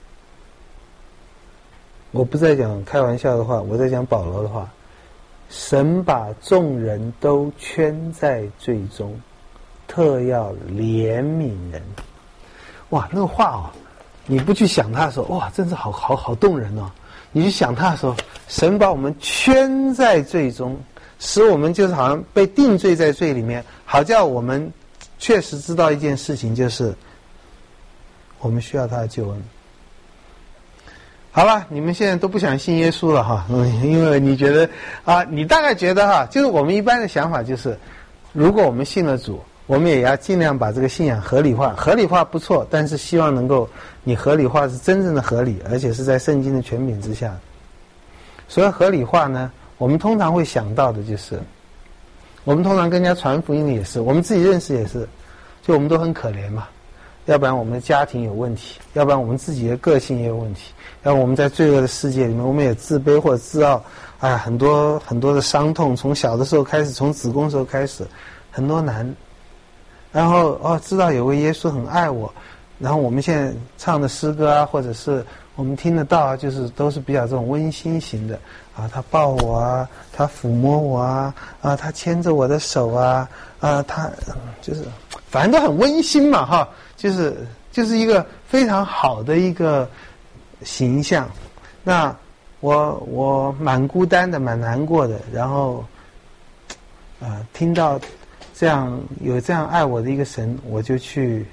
S1: 我不再讲开玩笑的话，我在讲保罗的话。神把众人都圈在罪中，特要怜悯人。哇，那个话哦，你不去想它的时候，哇，真是好动人哦。你去想它的时候，神把我们圈在罪中，使我们就是好像被定罪在罪里面，好叫我们确实知道一件事情，就是我们需要他的救恩。好了，你们现在都不想信耶稣了哈，因为你觉得你大概觉得哈，就是我们一般的想法就是，如果我们信了主，我们也要尽量把这个信仰合理化，合理化不错，但是希望能够你合理化是真正的合理，而且是在圣经的权柄之下。所谓合理化呢，我们通常会想到的就是，我们通常跟人家传福音的也是，我们自己认识也是，就我们都很可怜嘛，要不然我们的家庭有问题，要不然我们自己的个性也有问题，要不然我们在罪恶的世界里面，我们也自卑或者自傲，很多的伤痛，从小的时候开始，从子宫的时候开始，很多难。然后知道有位耶稣很爱我，然后我们现在唱的诗歌啊，或者是我们听得到啊，就是都是比较这种温馨型的他抱我啊，他抚摸我啊，他牵着我的手啊，他就是反正都很温馨嘛哈，就是一个非常好的一个形象。那我蛮孤单的，蛮难过的，然后听到有这样爱我的一个神，我就去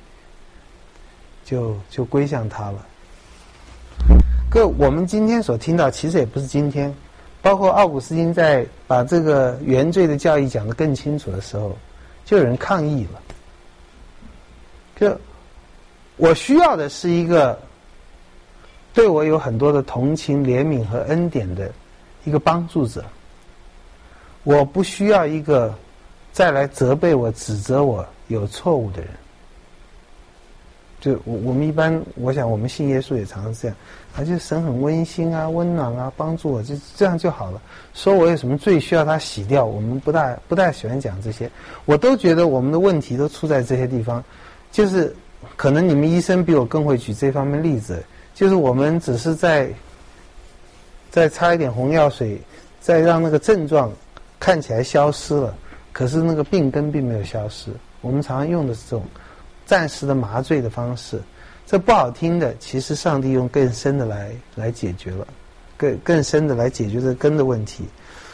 S1: 就归向他了。我们今天所听到，其实也不是今天，包括奥古斯丁在把这个原罪的教义讲得更清楚的时候，就有人抗议了。就我需要的是一个对我有很多的同情、怜悯和恩典的一个帮助者，我不需要一个再来责备我、指责我有错误的人。就我们一般，我想我们信耶稣也常常这样，就是神很温馨啊、温暖啊，帮助我，就这样就好了。说我有什么罪需要他洗掉，我们不大喜欢讲这些。我都觉得我们的问题都出在这些地方，就是可能你们医生比我更会举这方面例子，就是我们只是再擦一点红药水，再让那个症状看起来消失了，可是那个病根并没有消失。我们常常用的是这种暂时的麻醉的方式，这不好听的，其实上帝用更深的来解决了，更深的来解决这根的问题。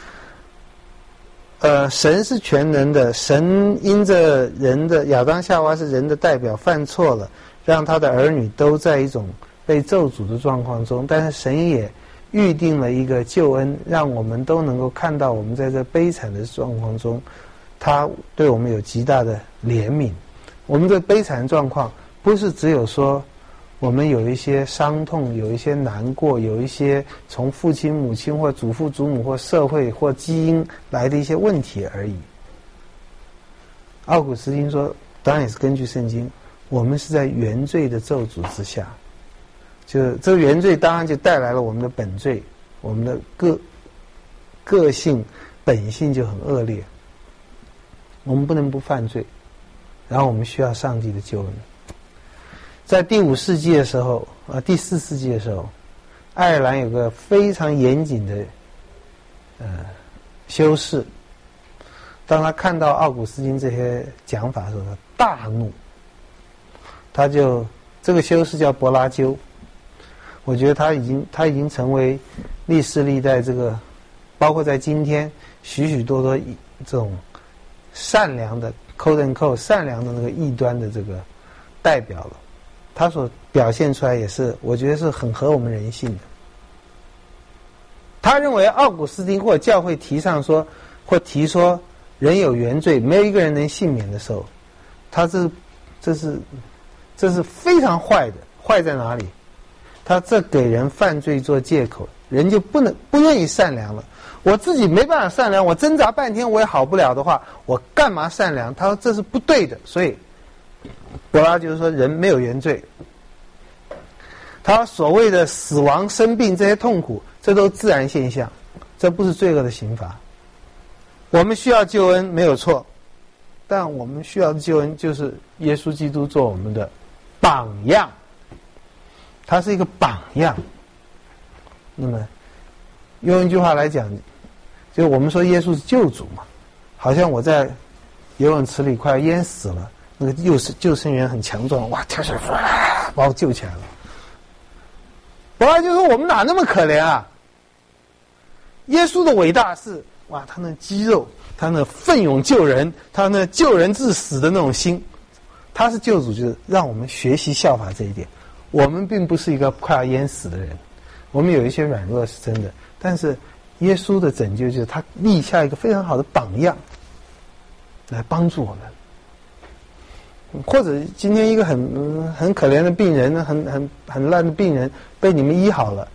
S1: 神是全能的，神因着人的亚当夏娃是人的代表犯错了，让他的儿女都在一种被咒诅的状况中，但是神也预定了一个救恩，让我们都能够看到我们在这悲惨的状况中，他对我们有极大的怜悯。我们的悲惨状况不是只有说我们有一些伤痛，有一些难过，有一些从父亲母亲或祖父祖母或社会或基因来的一些问题而已。奥古斯丁说，当然也是根据圣经，我们是在原罪的咒诅之下，就这个原罪当然就带来了我们的本罪，我们的个性本性就很恶劣，我们不能不犯罪，然后我们需要上帝的救恩。在第5世纪的时候第4世纪的时候，爱尔兰有个非常严谨的修士，当他看到奥古斯丁这些讲法的时候，他大怒，这个修士叫柏拉修，我觉得他已经成为历世历代这个，包括在今天许许多多这种善良的quote and quote善良的那个异端的这个代表了。他所表现出来也是，我觉得是很合我们人性的。他认为奥古斯丁或者教会提说人有原罪，没有一个人能幸免的时候，这是非常坏的。坏在哪里？他这给人犯罪做借口，人就不愿意善良了。我自己没办法善良，我挣扎半天我也好不了的话，我干嘛善良？他说这是不对的。所以柏拉就是说人没有原罪， 他所谓的死亡、生病这些痛苦，这都自然现象，这不是罪恶的刑罚。我们需要救恩没有错，但我们需要的救恩就是耶稣基督做我们的榜样，他是一个榜样。那么用一句话来讲，就是我们说耶稣是救主嘛，好像我在游泳池里快要淹死了，那个救生员很强壮，哇，跳下来，哇，把我救起来了。伯拉就说我们哪那么可怜啊？耶稣的伟大是哇，他那肌肉，他那奋勇救人，他那救人至死的那种心，他是救主，就是让我们学习效法这一点。我们并不是一个快要淹死的人，我们有一些软弱是真的，但是耶稣的拯救就是他立下一个非常好的榜样，来帮助我们。或者今天一个很可怜的病人，很烂的病人被你们医好了，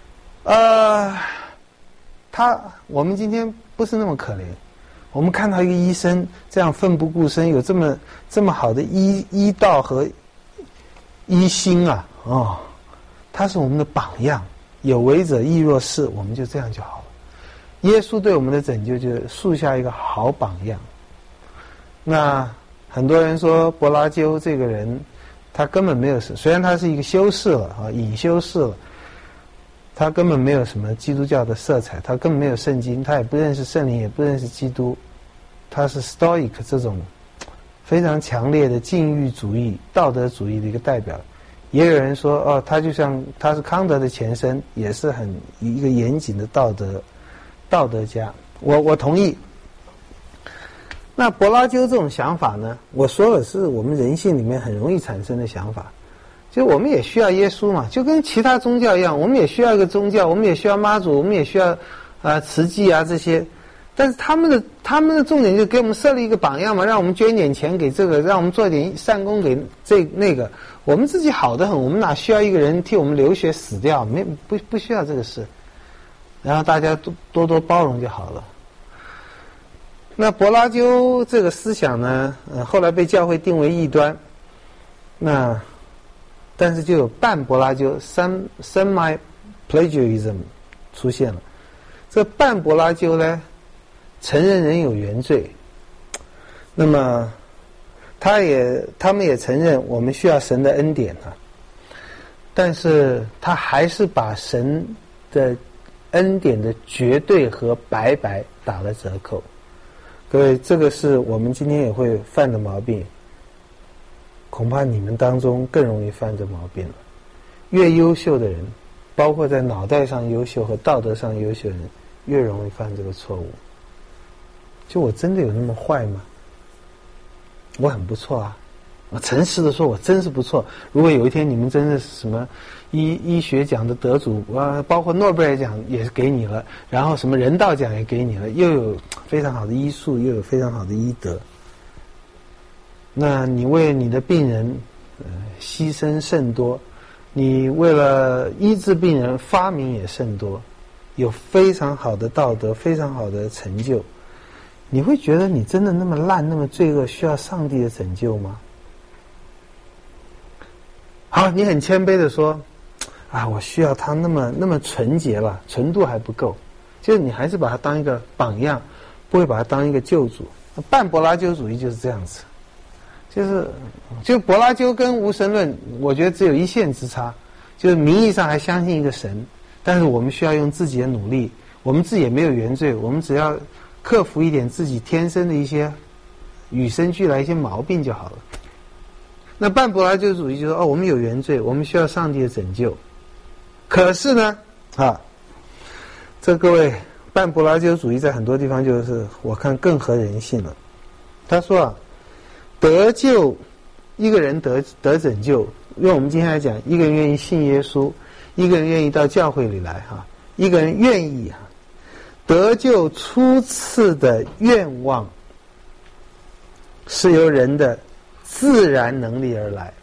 S1: 我们今天不是那么可怜，我们看到一个医生这样奋不顾身，有这么好的医道和医心啊，他是我们的榜样，有为者亦若是，我们就这样就好了。耶稣对我们的拯救就是树下一个好榜样。那很多人说伯拉鸠这个人，他根本没有，虽然他是一个修士了啊，隐修士了，他根本没有什么基督教的色彩，他根本没有圣经，他也不认识圣灵，也不认识基督，他是 Stoic 这种非常强烈的禁欲主义、道德主义的一个代表。也有人说，他就像他是康德的前身，也是一个严谨的道德家。我同意。那伯拉鸠这种想法呢，我说的是我们人性里面很容易产生的想法，就我们也需要耶稣嘛，就跟其他宗教一样，我们也需要一个宗教，我们也需要妈祖，我们也需要慈济啊这些，但是他们的重点就给我们设立一个榜样嘛，让我们捐一点钱给这个，让我们做一点善功给那个，我们自己好得很，我们哪需要一个人替我们流血死掉？不需要这个事，然后大家多多包容就好了。那伯拉鸠这个思想呢，后来被教会定为异端，但是就有半伯拉鸠 semi plagiarism 出现了。这半伯拉鸠呢，承认人有原罪，那么他们也承认我们需要神的恩典啊，但是他还是把神的恩典的绝对和白白打了折扣。各位，这个是我们今天也会犯的毛病，恐怕你们当中更容易犯这毛病了。越优秀的人，包括在脑袋上优秀和道德上优秀的人，越容易犯这个错误。就我真的有那么坏吗？我很不错啊，我诚实的说，我真是不错。如果有一天你们真的是什么医学奖的得主，包括诺贝尔奖也是给你了，然后什么人道奖也给你了，又有非常好的医术，又有非常好的医德，那你为你的病人牺牲甚多，你为了医治病人发明也甚多，有非常好的道德，非常好的成就，你会觉得你真的那么烂，那么罪恶，需要上帝的拯救吗？好，你很谦卑的说，我需要他那么纯洁了，纯度还不够，就是你还是把他当一个榜样，不会把他当一个救主。半伯拉鸠主义就是这样子，就伯拉鸠跟无神论，我觉得只有一线之差，就是名义上还相信一个神，但是我们需要用自己的努力，我们自己也没有原罪，我们只要克服一点自己天生的一些与生俱来一些毛病就好了。那半伯拉鸠主义就说，我们有原罪，我们需要上帝的拯救。可是呢，这各位，半伯拉鸠主义在很多地方就是我看更合人性了。他说得救，一个人得拯救，用我们今天来讲，一个人愿意信耶稣，一个人愿意到教会里来一个人愿意得救初次的愿望是由人的自然能力而来。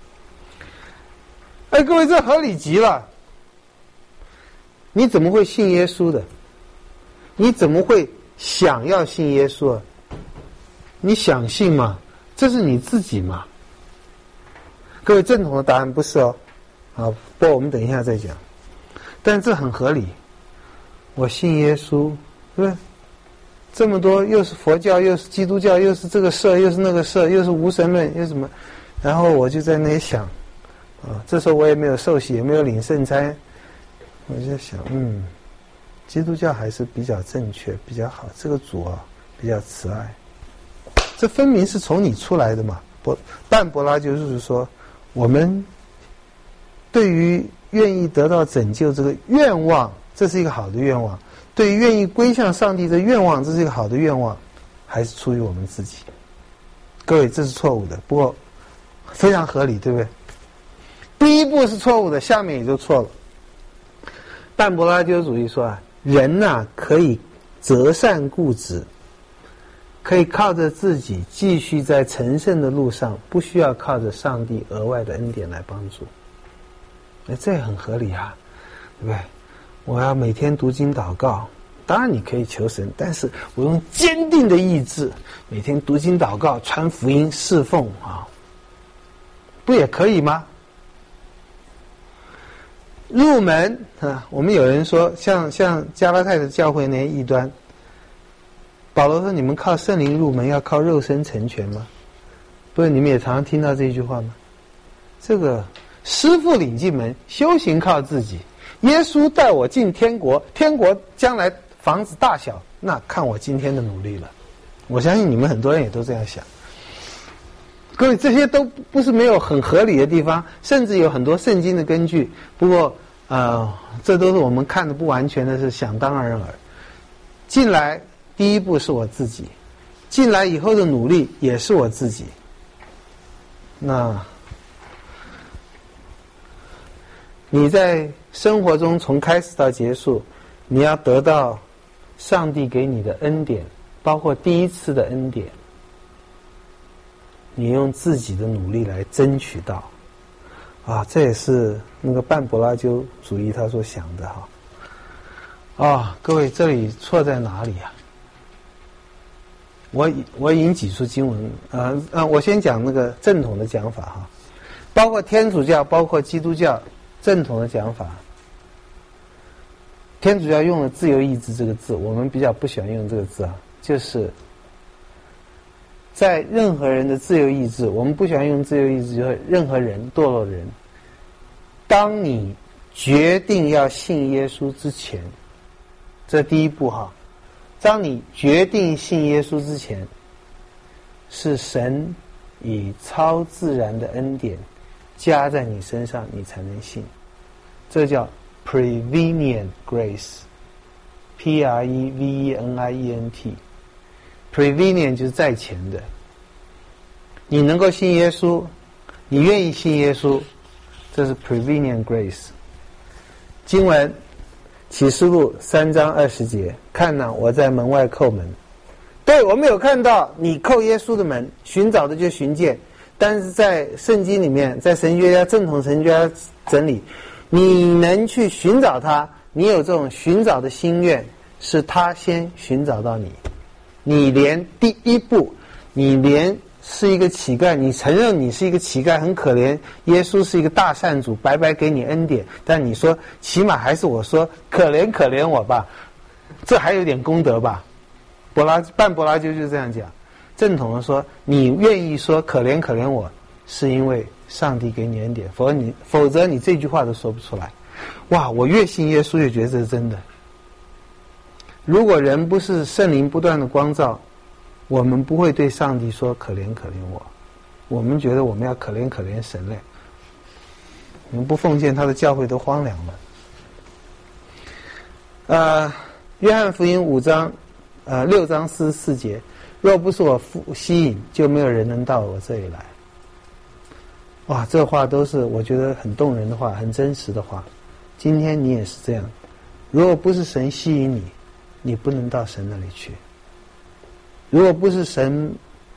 S1: 各位，这合理极了。你怎么会信耶稣的？你怎么会想要信耶稣啊？你想信吗？这是你自己嘛？各位，正统的答案不是好，不过我们等一下再讲。但这很合理，我信耶稣，对不对？这么多，又是佛教，又是基督教，又是这个社，又是那个社，又是无神论，又什么？然后我就在那里想，这时候我也没有受洗，也没有领圣餐，我就在想，基督教还是比较正确，比较好。这个主啊，比较慈爱。这分明是从你出来的嘛。但伯拉就是说，我们对于愿意得到拯救这个愿望，这是一个好的愿望。对于愿意归向上帝的愿望，这是一个好的愿望，还是出于我们自己？各位，这是错误的，不过非常合理，对不对？第一步是错误的，下面也就错了。但柏拉纠主义说啊，人呐，可以择善固执，可以靠着自己继续在成圣的路上，不需要靠着上帝额外的恩典来帮助。这也很合理啊，对不对？我要每天读经祷告，当然你可以求神，但是我用坚定的意志，每天读经祷告、传福音、侍奉啊，不也可以吗？入门啊，我们有人说，像加拉太的教会那些异端，保罗说：“你们靠圣灵入门，要靠肉身成全吗？”不是，你们也常常听到这句话吗？这个师父领进门，修行靠自己。耶稣带我进天国，天国将来房子大小，那看我今天的努力了。我相信你们很多人也都这样想。各位，这些都不是没有很合理的地方，甚至有很多圣经的根据。不过，这都是我们看的不完全的，是想当然耳。进来第一步是我自己，进来以后的努力也是我自己。那你在生活中从开始到结束，你要得到上帝给你的恩典，包括第一次的恩典，你用自己的努力来争取到啊，这也是那个半柏拉纠主义他所想的哈。各位，这里错在哪里啊？我已经举出经文，我先讲那个正统的讲法哈，包括天主教，包括基督教正统的讲法。天主教用了自由意志这个字，我们比较不喜欢用这个字啊，就是在任何人的自由意志，我们不喜欢用自由意志，就是任何人堕落人，当你决定要信耶稣之前，这第一步哈，当你决定信耶稣之前，是神以超自然的恩典加在你身上，你才能信。这叫 prevenient grace， P-R-E-V-E-N-I-E-N-T， prevenient 就是在前的。你能够信耶稣，你愿意信耶稣，这是 prevenient grace。 经文启示录3章20节，看哪，我在门外叩门。对，我们有看到你叩耶稣的门，寻找的就寻见，但是在圣经里面，在神学家正统神学家整理，你能去寻找他，你有这种寻找的心愿，是他先寻找到你。你连第一步，你连是一个乞丐，你承认你是一个乞丐，很可怜，耶稣是一个大善主，白白给你恩典，但你说起码还是我说可怜可怜我吧，这还有点功德吧。半柏拉纠就是这样讲。正统的说，你愿意说可怜可怜我，是因为上帝给你恩典，否则你这句话都说不出来。哇，我越信耶稣越觉得这是真的。如果人不是圣灵不断的光照，我们不会对上帝说可怜可怜我，我们觉得我们要可怜可怜神嘞。我们不奉献他的教会都荒凉了。约翰福音6章44节，若不是我父吸引，就没有人能到我这里来。哇，这话都是我觉得很动人的话，很真实的话。今天你也是这样，如果不是神吸引你，你不能到神那里去。如果不是神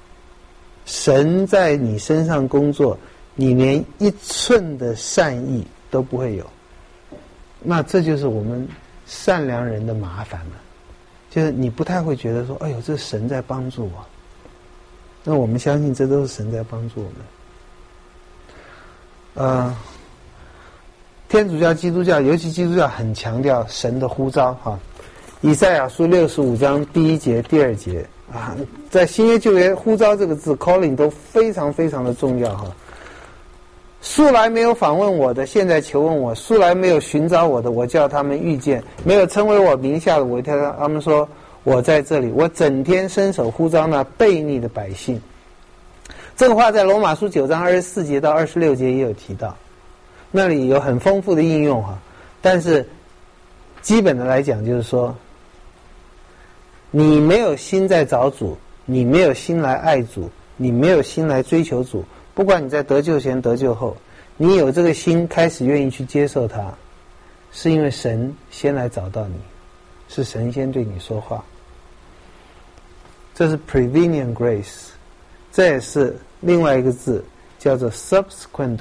S1: 在你身上工作，你连1寸的善意都不会有。那这就是我们善良人的麻烦了，就是你不太会觉得说，哎呦，这神在帮助我。那我们相信这都是神在帮助我们。 天主教、基督教，尤其基督教很强调神的呼召哈。以赛亚书65章第1节、第2节啊，在新约旧约呼召这个字 calling 都非常非常的重要哈。素来没有访问我的，现在求问我；素来没有寻找我的，我叫他们遇见；没有称为我名下的，我叫他们说我在这里。我整天伸手呼召那悖逆的百姓。这个话在罗马书9章24节到26节也有提到，那里有很丰富的应用哈。但是基本的来讲就是说，你没有心在找主，你没有心来爱主，你没有心来追求主，不管你在得救前得救后，你有这个心开始愿意去接受他，是因为神先来找到你，是神先对你说话。这是 prevenient grace， 这也是另外一个字叫做 subsequent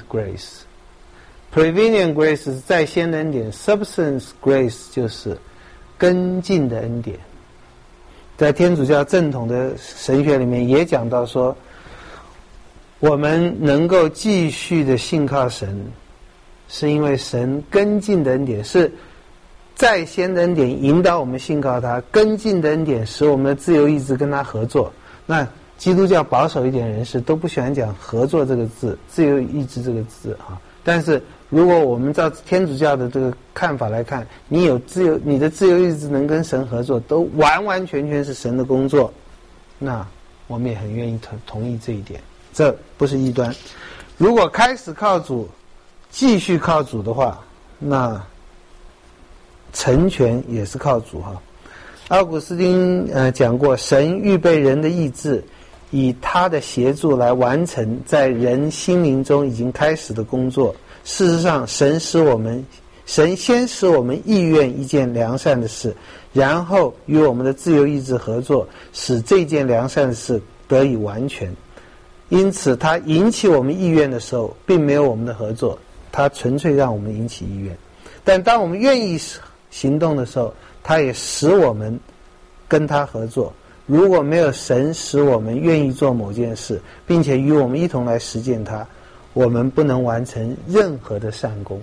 S1: grace。prevenient grace 是在先的恩典， subsequent grace 就是跟进的恩典。在天主教正统的神学里面也讲到说，我们能够继续的信靠神，是因为神跟进的恩典，是在先的恩典引导我们信靠他，跟进的恩典使我们的自由意志跟他合作。那基督教保守一点人士都不喜欢讲合作这个字，自由意志这个字啊。但是如果我们照天主教的这个看法来看，你有自由，你的自由意志能跟神合作，都完完全全是神的工作，那我们也很愿意同意这一点，这不是异端。如果开始靠主，继续靠主的话，那成全也是靠主哈。奥古斯丁讲过，神预备人的意志，以他的协助来完成在人心灵中已经开始的工作。事实上，神先使我们意愿一件良善的事，然后与我们的自由意志合作，使这件良善的事得以完全。因此他引起我们意愿的时候，并没有我们的合作，他纯粹让我们引起意愿。但当我们愿意行动的时候，他也使我们跟他合作。如果没有神使我们愿意做某件事，并且与我们一同来实践它，我们不能完成任何的善功。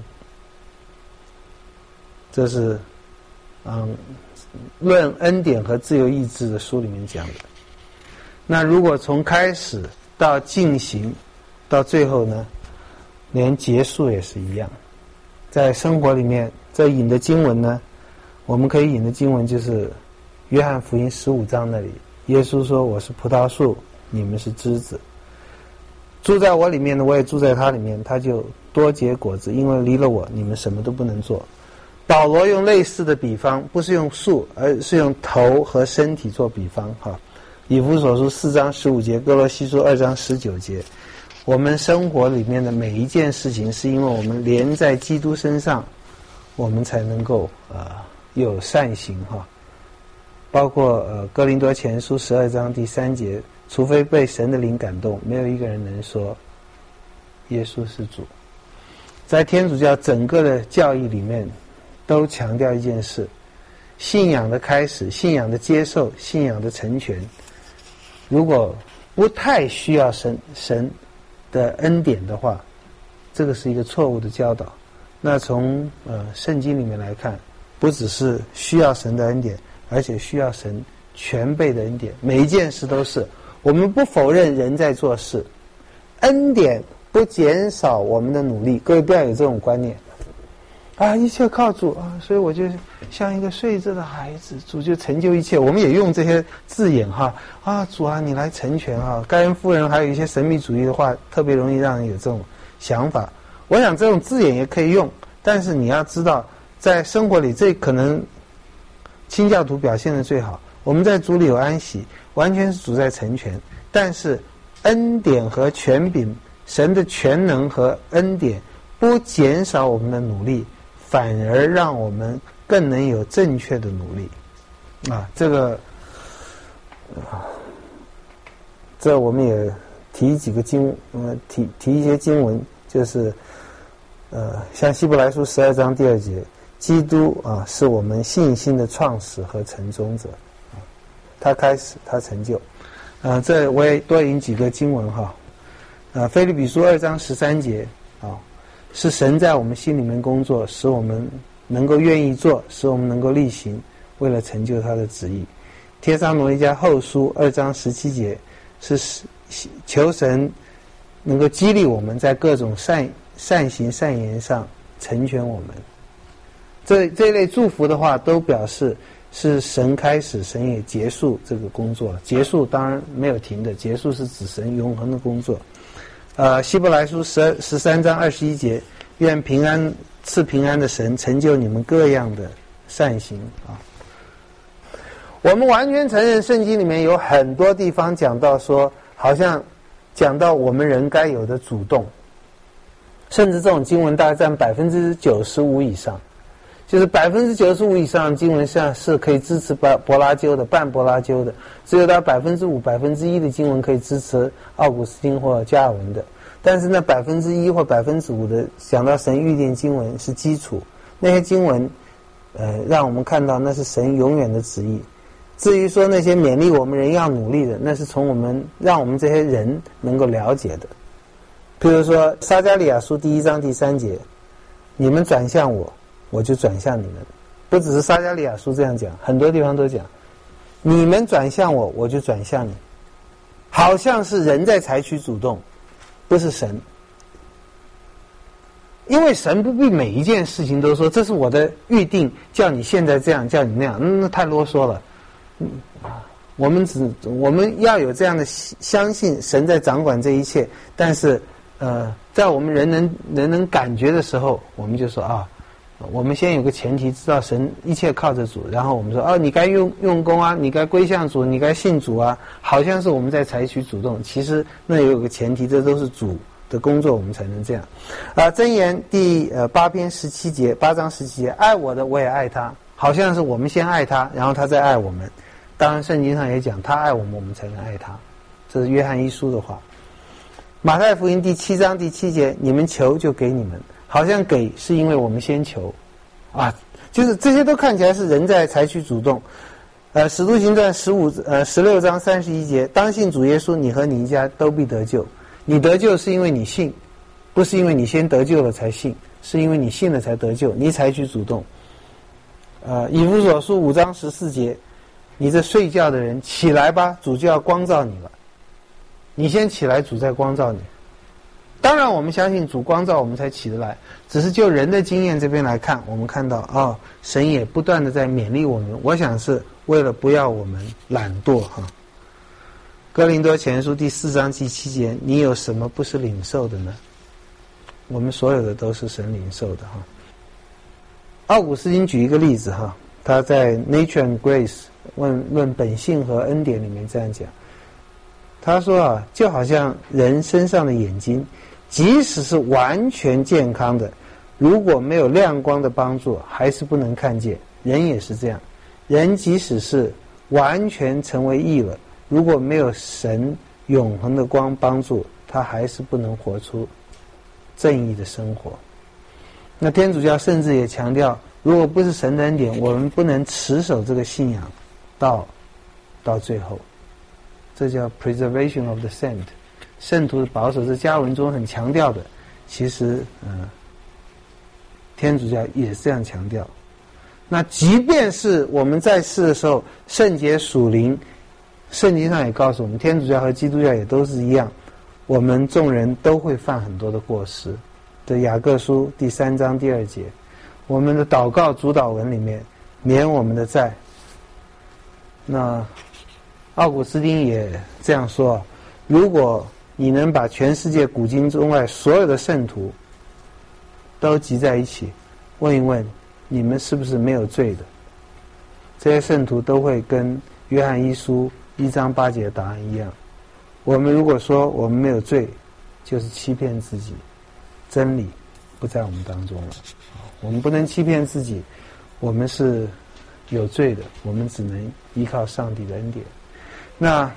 S1: 这是论恩典和自由意志的书里面讲的。那如果从开始到进行到最后呢，连结束也是一样。在生活里面，这引的经文呢，我们可以引的经文就是约翰福音15章那里，耶稣说，我是葡萄树，你们是枝子，住在我里面的，我也住在他里面，他就多结果子，因为离了我，你们什么都不能做。保罗用类似的比方，不是用树，而是用头和身体做比方哈。以弗所书4章15节，哥罗西书2章19节，我们生活里面的每一件事情，是因为我们连在基督身上，我们才能够有善行哈。包括哥林多前书12章第3节，除非被神的灵感动，没有一个人能说耶稣是主。在天主教整个的教义里面，都强调一件事：信仰的开始、信仰的接受、信仰的成全，如果不太需要神的恩典的话，这个是一个错误的教导。那从圣经里面来看，不只是需要神的恩典，而且需要神全备的恩典，每一件事都是。我们不否认人在做事，恩典不减少我们的努力。各位不要有这种观念啊，一切靠主啊，所以我就像一个睡着的孩子，主就成就一切。我们也用这些字眼哈啊，主啊，你来成全啊。盖恩夫人还有一些神秘主义的话，特别容易让人有这种想法。我想这种字眼也可以用，但是你要知道，在生活里，这可能清教徒表现的最好。我们在主里有安息，完全是主在成全。但是恩典和权柄，神的全能和恩典不减少我们的努力，反而让我们更能有正确的努力啊。这我们也提几个提一些经文，就是像希伯来书12章第2节，基督啊是我们信心的创始和成终者，他开始他成就。这我也多引几个经文哈。腓立比书2章13节啊， 是神在我们心里面工作，使我们能够愿意做，使我们能够力行，为了成就他的旨意。帖撒罗尼迦后书2章17节是求神能够激励我们在各种善行善言上成全我们。这一类祝福的话都表示是神开始，神也结束这个工作了。结束当然没有停的，结束是指神永恒的工作。希伯来书13章21节，愿平安赐平安的神成就你们各样的善行啊。我们完全承认圣经里面有很多地方讲到说，好像讲到我们人该有的主动，甚至这种经文大概占95%以上，就是95%以上的经文上是可以支持柏拉纠的、半柏拉纠的，只有到5%、1%的经文可以支持奥古斯丁或加尔文的。但是那1%或5%的讲到神预定经文是基础，那些经文让我们看到那是神永远的旨意。至于说那些勉励我们人要努力的，那是从让我们这些人能够了解的。比如说撒迦利亚书1章第3节，你们转向我，我就转向你们。不只是撒迦利亚书这样讲，很多地方都讲，你们转向我，我就转向你。好像是人在采取主动，不是神。因为神不必每一件事情都说这是我的预定，叫你现在这样，叫你那样，那太啰嗦了。我们要有这样的相信神在掌管这一切，但是在我们人能感觉的时候，我们就说啊，我们先有个前提，知道神一切靠着主，然后我们说你该用功啊，你该归向主，你该信主啊，好像是我们在采取主动，其实那有个前提，这都是主的工作，我们才能这样。箴言第8章17节，爱我的我也爱他，好像是我们先爱他，然后他再爱我们。当然圣经上也讲他爱我们，我们才能爱他，这是约翰一书的话。马太福音第7章第7节，你们求就给你们，好像给是因为我们先求啊，就是这些都看起来是人在采取主动。使徒行传16章31节，当信主耶稣，你和你一家都必得救。你得救是因为你信，不是因为你先得救了才信，是因为你信了才得救，你采取主动。以弗所书5章14节，你这睡觉的人起来吧，主就要光照你了。你先起来，主再光照你。当然我们相信主光照我们才起得来，只是就人的经验这边来看，我们看到神也不断的在勉励我们，我想是为了不要我们懒惰哈。哥林多前书第4章第7节，你有什么不是领受的呢？我们所有的都是神领受的哈。奥古斯丁举一个例子哈，他在 Nature and Grace 论本性和恩典里面这样讲，他说就好像人身上的眼睛，即使是完全健康的，如果没有亮光的帮助，还是不能看见。人也是这样，人即使是完全成为义了，如果没有神永恒的光帮助，他还是不能活出正义的生活。那天主教甚至也强调，如果不是神的恩典，我们不能持守这个信仰到最后。这叫 preservation of the saint， 圣徒的保守，是加文中很强调的。其实天主教也是这样强调。那即便是我们在世的时候圣洁属灵，圣经上也告诉我们，天主教和基督教也都是一样，我们众人都会犯很多的过失。的雅各书第3章第2节，我们的祷告主祷文里面，免我们的债。那奥古斯丁也这样说，如果你能把全世界古今中外所有的圣徒都集在一起，问一问你们是不是没有罪的，这些圣徒都会跟约翰一书1章8节的答案一样。我们如果说我们没有罪，就是欺骗自己，真理不在我们当中了。我们不能欺骗自己，我们是有罪的，我们只能依靠上帝的恩典。那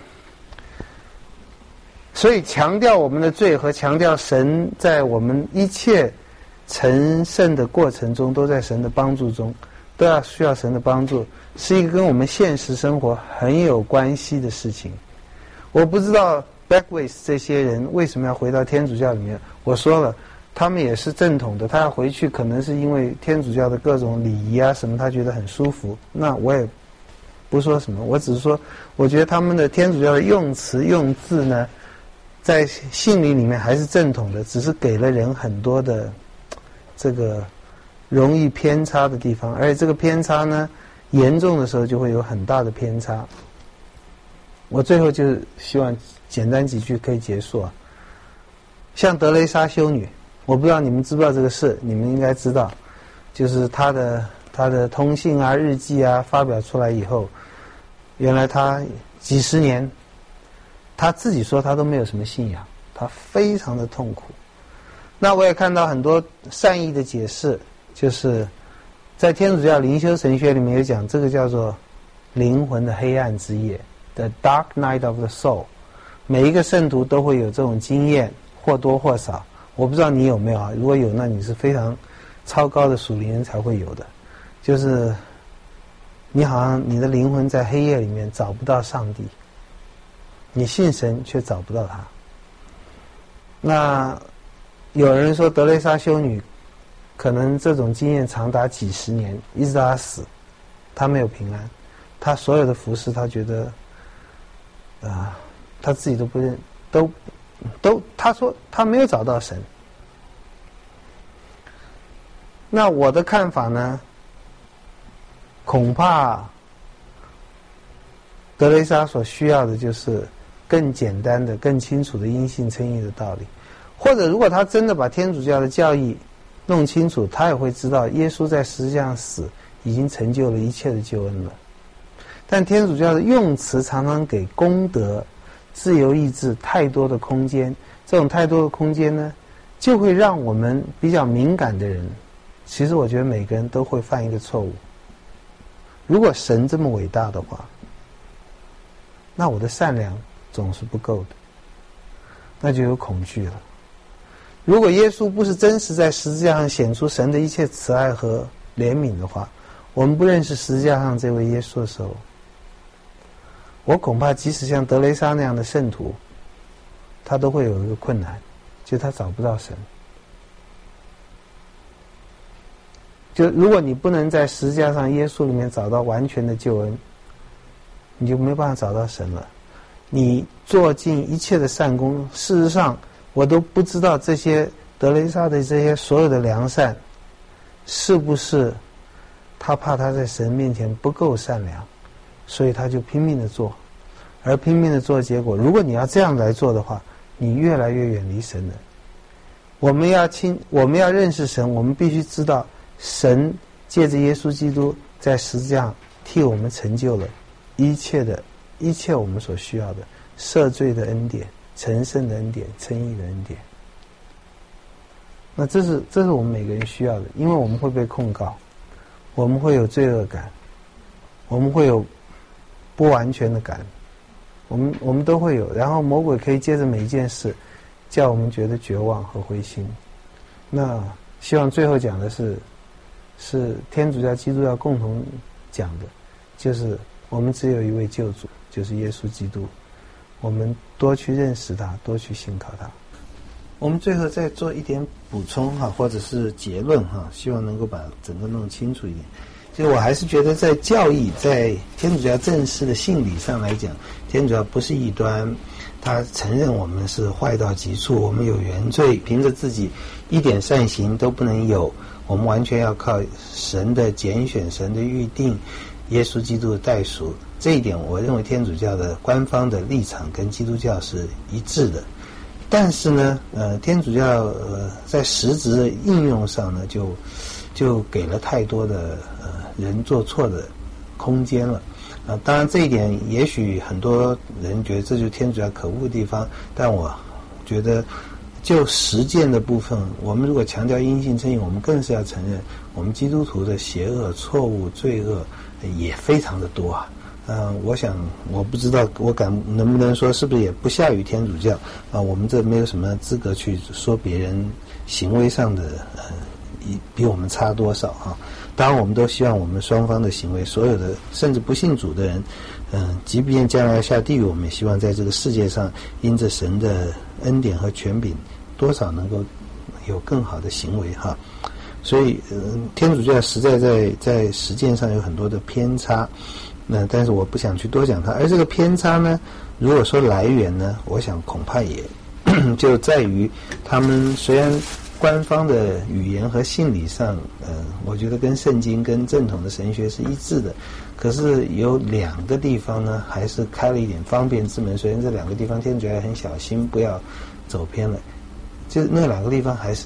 S1: 所以强调我们的罪和强调神在我们一切成圣的过程中都在神的帮助中，都要需要神的帮助，是一个跟我们现实生活很有关系的事情。我不知道 Beckwith 这些人为什么要回到天主教里面，我说了， 他们也是正统的，他要回去可能是因为天主教的各种礼仪啊什么，他觉得很舒服。那我也不说什么，我只是说，我觉得他们的天主教的用词用字呢，在信理里面还是正统的，只是给了人很多的这个容易偏差的地方，而且这个偏差呢，严重的时候就会有很大的偏差。我最后就是希望简单几句可以结束啊。像德蕾莎修女，我不知道你们知不知道这个事，你们应该知道，就是她的通信啊、日记啊发表出来以后，原来她几十年，她自己说她都没有什么信仰，她非常的痛苦。那我也看到很多善意的解释，就是在天主教灵修神学里面有讲，这个叫做灵魂的黑暗之夜 ，The Dark Night of the Soul。每一个圣徒都会有这种经验，或多或少。我不知道你有没有啊？如果有，那你是非常超高的属灵人才会有的。就是你好像你的灵魂在黑夜里面找不到上帝，你信神却找不到他。那有人说德蕾莎修女可能这种经验长达几十年，一直到她死，她没有平安，她所有的服侍，她觉得她自己都不认，她说她没有找到神。那我的看法呢，恐怕德蕾莎所需要的就是更简单的、更清楚的因信称义的道理。或者如果他真的把天主教的教义弄清楚，他也会知道耶稣在十字架上死已经成就了一切的救恩了。但天主教的用词常常给功德、自由意志太多的空间，这种太多的空间呢，就会让我们比较敏感的人，其实我觉得每个人都会犯一个错误。如果神这么伟大的话，那我的善良总是不够的，那就有恐惧了。如果耶稣不是真实在十字架上显出神的一切慈爱和怜悯的话，我们不认识十字架上这位耶稣的时候，我恐怕即使像德蕾莎那样的圣徒，他都会有一个困难，就是他找不到神。就如果你不能在十字架上耶稣里面找到完全的救恩，你就没办法找到神了。你做尽一切的善功，事实上我都不知道这些德蕾莎的这些所有的良善，是不是他怕他在神面前不够善良，所以他就拼命的做，而拼命的做的结果，如果你要这样来做的话，你越来越远离神了。我们要认识神，我们必须知道神借着耶稣基督在十字架上替我们成就了一切我们所需要的赦罪的恩典、成圣的恩典、称义的恩典。那这是我们每个人需要的，因为我们会被控告，我们会有罪恶感，我们会有不完全的感，我们都会有。然后魔鬼可以借着每一件事叫我们觉得绝望和灰心。那希望最后讲的是天主教、基督教共同讲的，就是我们只有一位救主，就是耶稣基督。我们多去认识他，多去信靠他。我们最后再做一点补充哈，或者是结论哈，希望能够把整个弄清楚一点。就我还是觉得在教义，在天主教正式的信理上来讲，天主教不是异端，他承认我们是坏到极处，我们有原罪，凭着自己一点善行都不能有，我们完全要靠神的拣选、神的预定、耶稣基督的代赎。这一点我认为天主教的官方的立场跟基督教是一致的。但是呢，天主教在实质的应用上呢，就给了太多的人做错的空间了。当然这一点也许很多人觉得这就是天主教可恶的地方，但我觉得就实践的部分，我们如果强调因信称义，我们更是要承认我们基督徒的邪恶、错误、罪恶也非常的多啊。我想我不知道能不能说是不是也不下于天主教啊？我们这没有什么资格去说别人行为上的比我们差多少啊。当然我们都希望我们双方的行为，所有的甚至不信主的人，即便将来下地狱，我们也希望在这个世界上因着神的恩典和权柄，多少能够有更好的行为哈。所以天主教实在在实践上有很多的偏差，那但是我不想去多讲它。而这个偏差呢，如果说来源呢，我想恐怕也就在于他们虽然官方的语言和信理上我觉得跟圣经跟正统的神学是一致的，可是有2个地方呢还是开了一点方便之门，虽然这2个地方天主教很小心不要走偏了，就那2个地方还是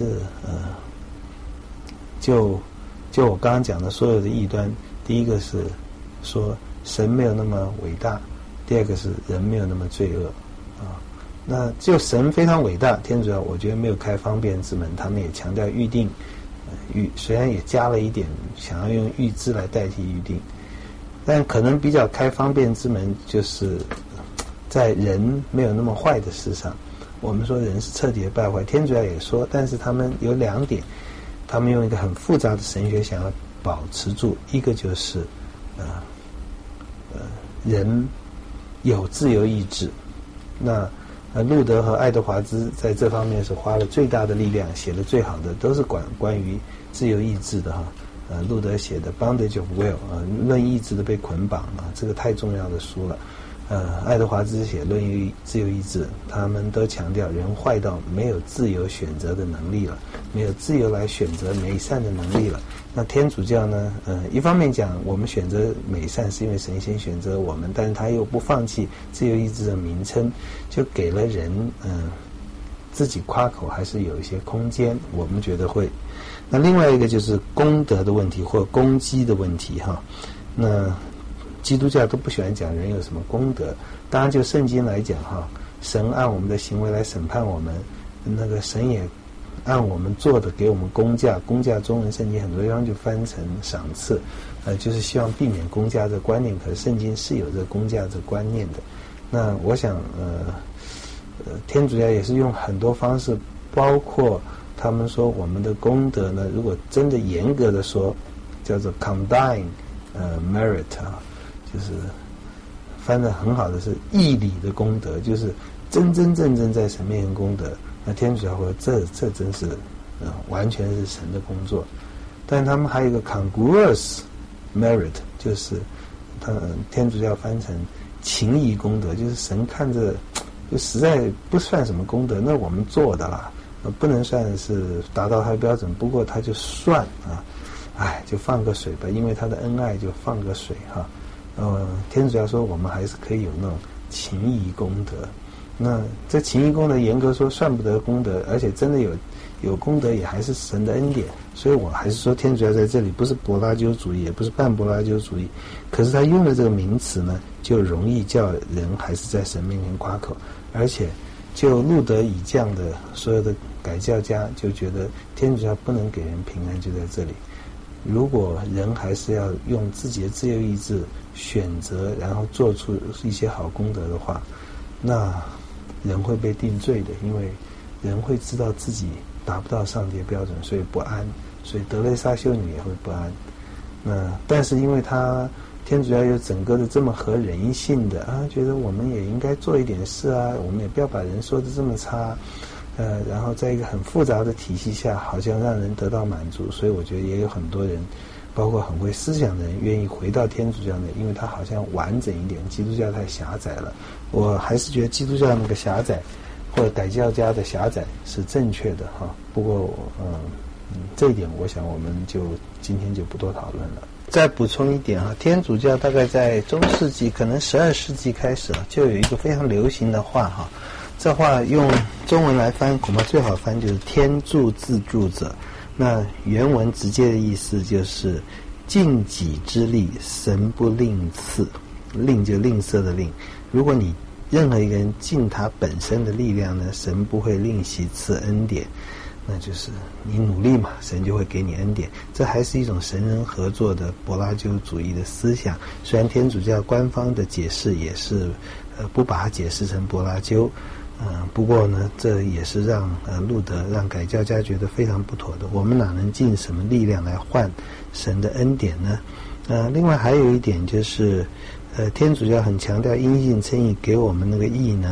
S1: 就我刚刚讲的所有的异端，第一个是说神没有那么伟大，第二个是人没有那么罪恶啊。那就神非常伟大，天主教我觉得没有开方便之门，他们也强调预定，虽然也加了一点想要用预知来代替预定，但可能比较开方便之门就是在人没有那么坏的事上，我们说人是彻底的败坏，天主教也说，但是他们有2点，他们用一个很复杂的神学想要保持住，一个就是人有自由意志。那路德和爱德华兹在这方面是花了最大的力量，写的最好的都是关于自由意志的哈。路德写的《Bondage of Will》论意志的被捆绑这个太重要的书了。爱德华兹写论于自由意志，他们都强调人坏到没有自由选择的能力了，没有自由来选择美善的能力了。那天主教呢，一方面讲我们选择美善是因为神仙选择我们，但是他又不放弃自由意志的名称，就给了人自己夸口还是有一些空间，我们觉得会。那另外一个就是功德的问题或攻击的问题哈。那基督教都不喜欢讲人有什么功德，当然就圣经来讲哈，神按我们的行为来审判我们，那个神也按我们做的给我们工价，工价中文圣经很多地方就翻成赏赐，就是希望避免工价这观念，可是圣经是有这个工价这观念的。那我想天主教也是用很多方式，包括他们说我们的功德呢，如果真的严格的说叫做 condign merit 就是翻得很好的是义理的功德，就是真正在神面前功德。那天主教说这真是完全是神的工作。但他们还有一个 congruous merit， 就是天主教翻成情谊功德，就是神看着就实在不算什么功德，那我们做的啦，不能算是达到他的标准，不过他就算就放个水吧，因为他的恩爱就放个水哈。天主教说我们还是可以有那种情谊功德，那这情谊功德严格说算不得功德，而且真的有功德也还是神的恩典，所以我还是说天主教在这里不是柏拉修主义，也不是半柏拉修主义，可是他用的这个名词呢，就容易叫人还是在神面前夸口，而且就路德以降的所有的改教家就觉得天主教不能给人平安就在这里，如果人还是要用自己的自由意志选择，然后做出一些好功德的话，那人会被定罪的，因为人会知道自己达不到上帝的标准，所以不安，所以德蕾莎修女也会不安。那但是因为天主教有整个的这么合人性的觉得我们也应该做一点事我们也不要把人说得这么差，然后在一个很复杂的体系下，好像让人得到满足，所以我觉得也有很多人，包括很会思想的人，愿意回到天主教那，因为它好像完整一点，基督教太狭窄了。我还是觉得基督教那个狭窄，或者改教家的狭窄是正确的哈。不过这一点我想我们就今天就不多讨论了。再补充一点天主教大概在中世纪，可能12世纪开始就有一个非常流行的话这话用中文来翻，恐怕最好翻就是天助自助者。那原文直接的意思就是尽己之力，神不吝赐。吝就吝啬的吝。如果你任何一个人尽他本身的力量呢，神不会吝惜赐恩典。那就是你努力嘛，神就会给你恩典。这还是一种神人合作的柏拉修主义的思想。虽然天主教官方的解释也是不把它解释成柏拉修，不过呢，这也是让路德让改教家觉得非常不妥的。我们哪能尽什么力量来换神的恩典呢？另外还有一点就是天主教很强调因信称义，给我们那个义呢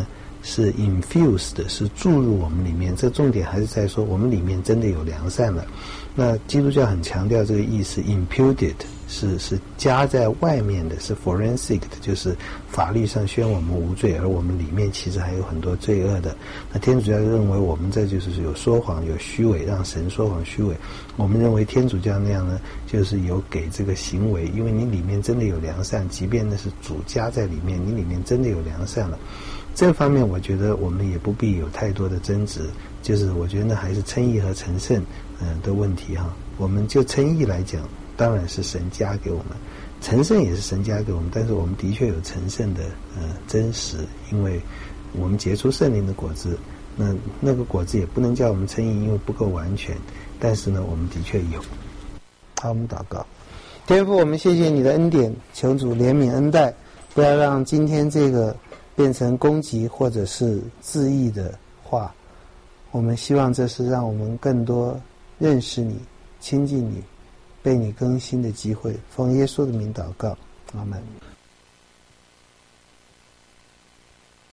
S1: 是 infused， 是注入我们里面。这重点还是在说我们里面真的有良善了。那基督教很强调这个意思 imputed， 是加在外面的，是 forensic 的，就是法律上宣我们无罪，而我们里面其实还有很多罪恶的。那天主教认为我们这就是有说谎有虚伪，让神说谎虚伪。我们认为天主教那样呢，就是有给这个行为，因为你里面真的有良善，即便那是主加在里面，你里面真的有良善了。这方面我觉得我们也不必有太多的争执，就是我觉得那还是称义和成圣的问题哈。我们就称义来讲，当然是神加给我们，成圣也是神加给我们，但是我们的确有成圣的真实，因为我们结出圣灵的果子，那个果子也不能叫我们称义，因为不够完全，但是呢我们的确有。好，我们祷告。天父，我们谢谢你的恩典，求主怜悯恩待，不要让今天这个变成攻击或者是自义的话。我们希望这是让我们更多认识你、亲近你、被你更新的机会。奉耶稣的名祷告，阿们。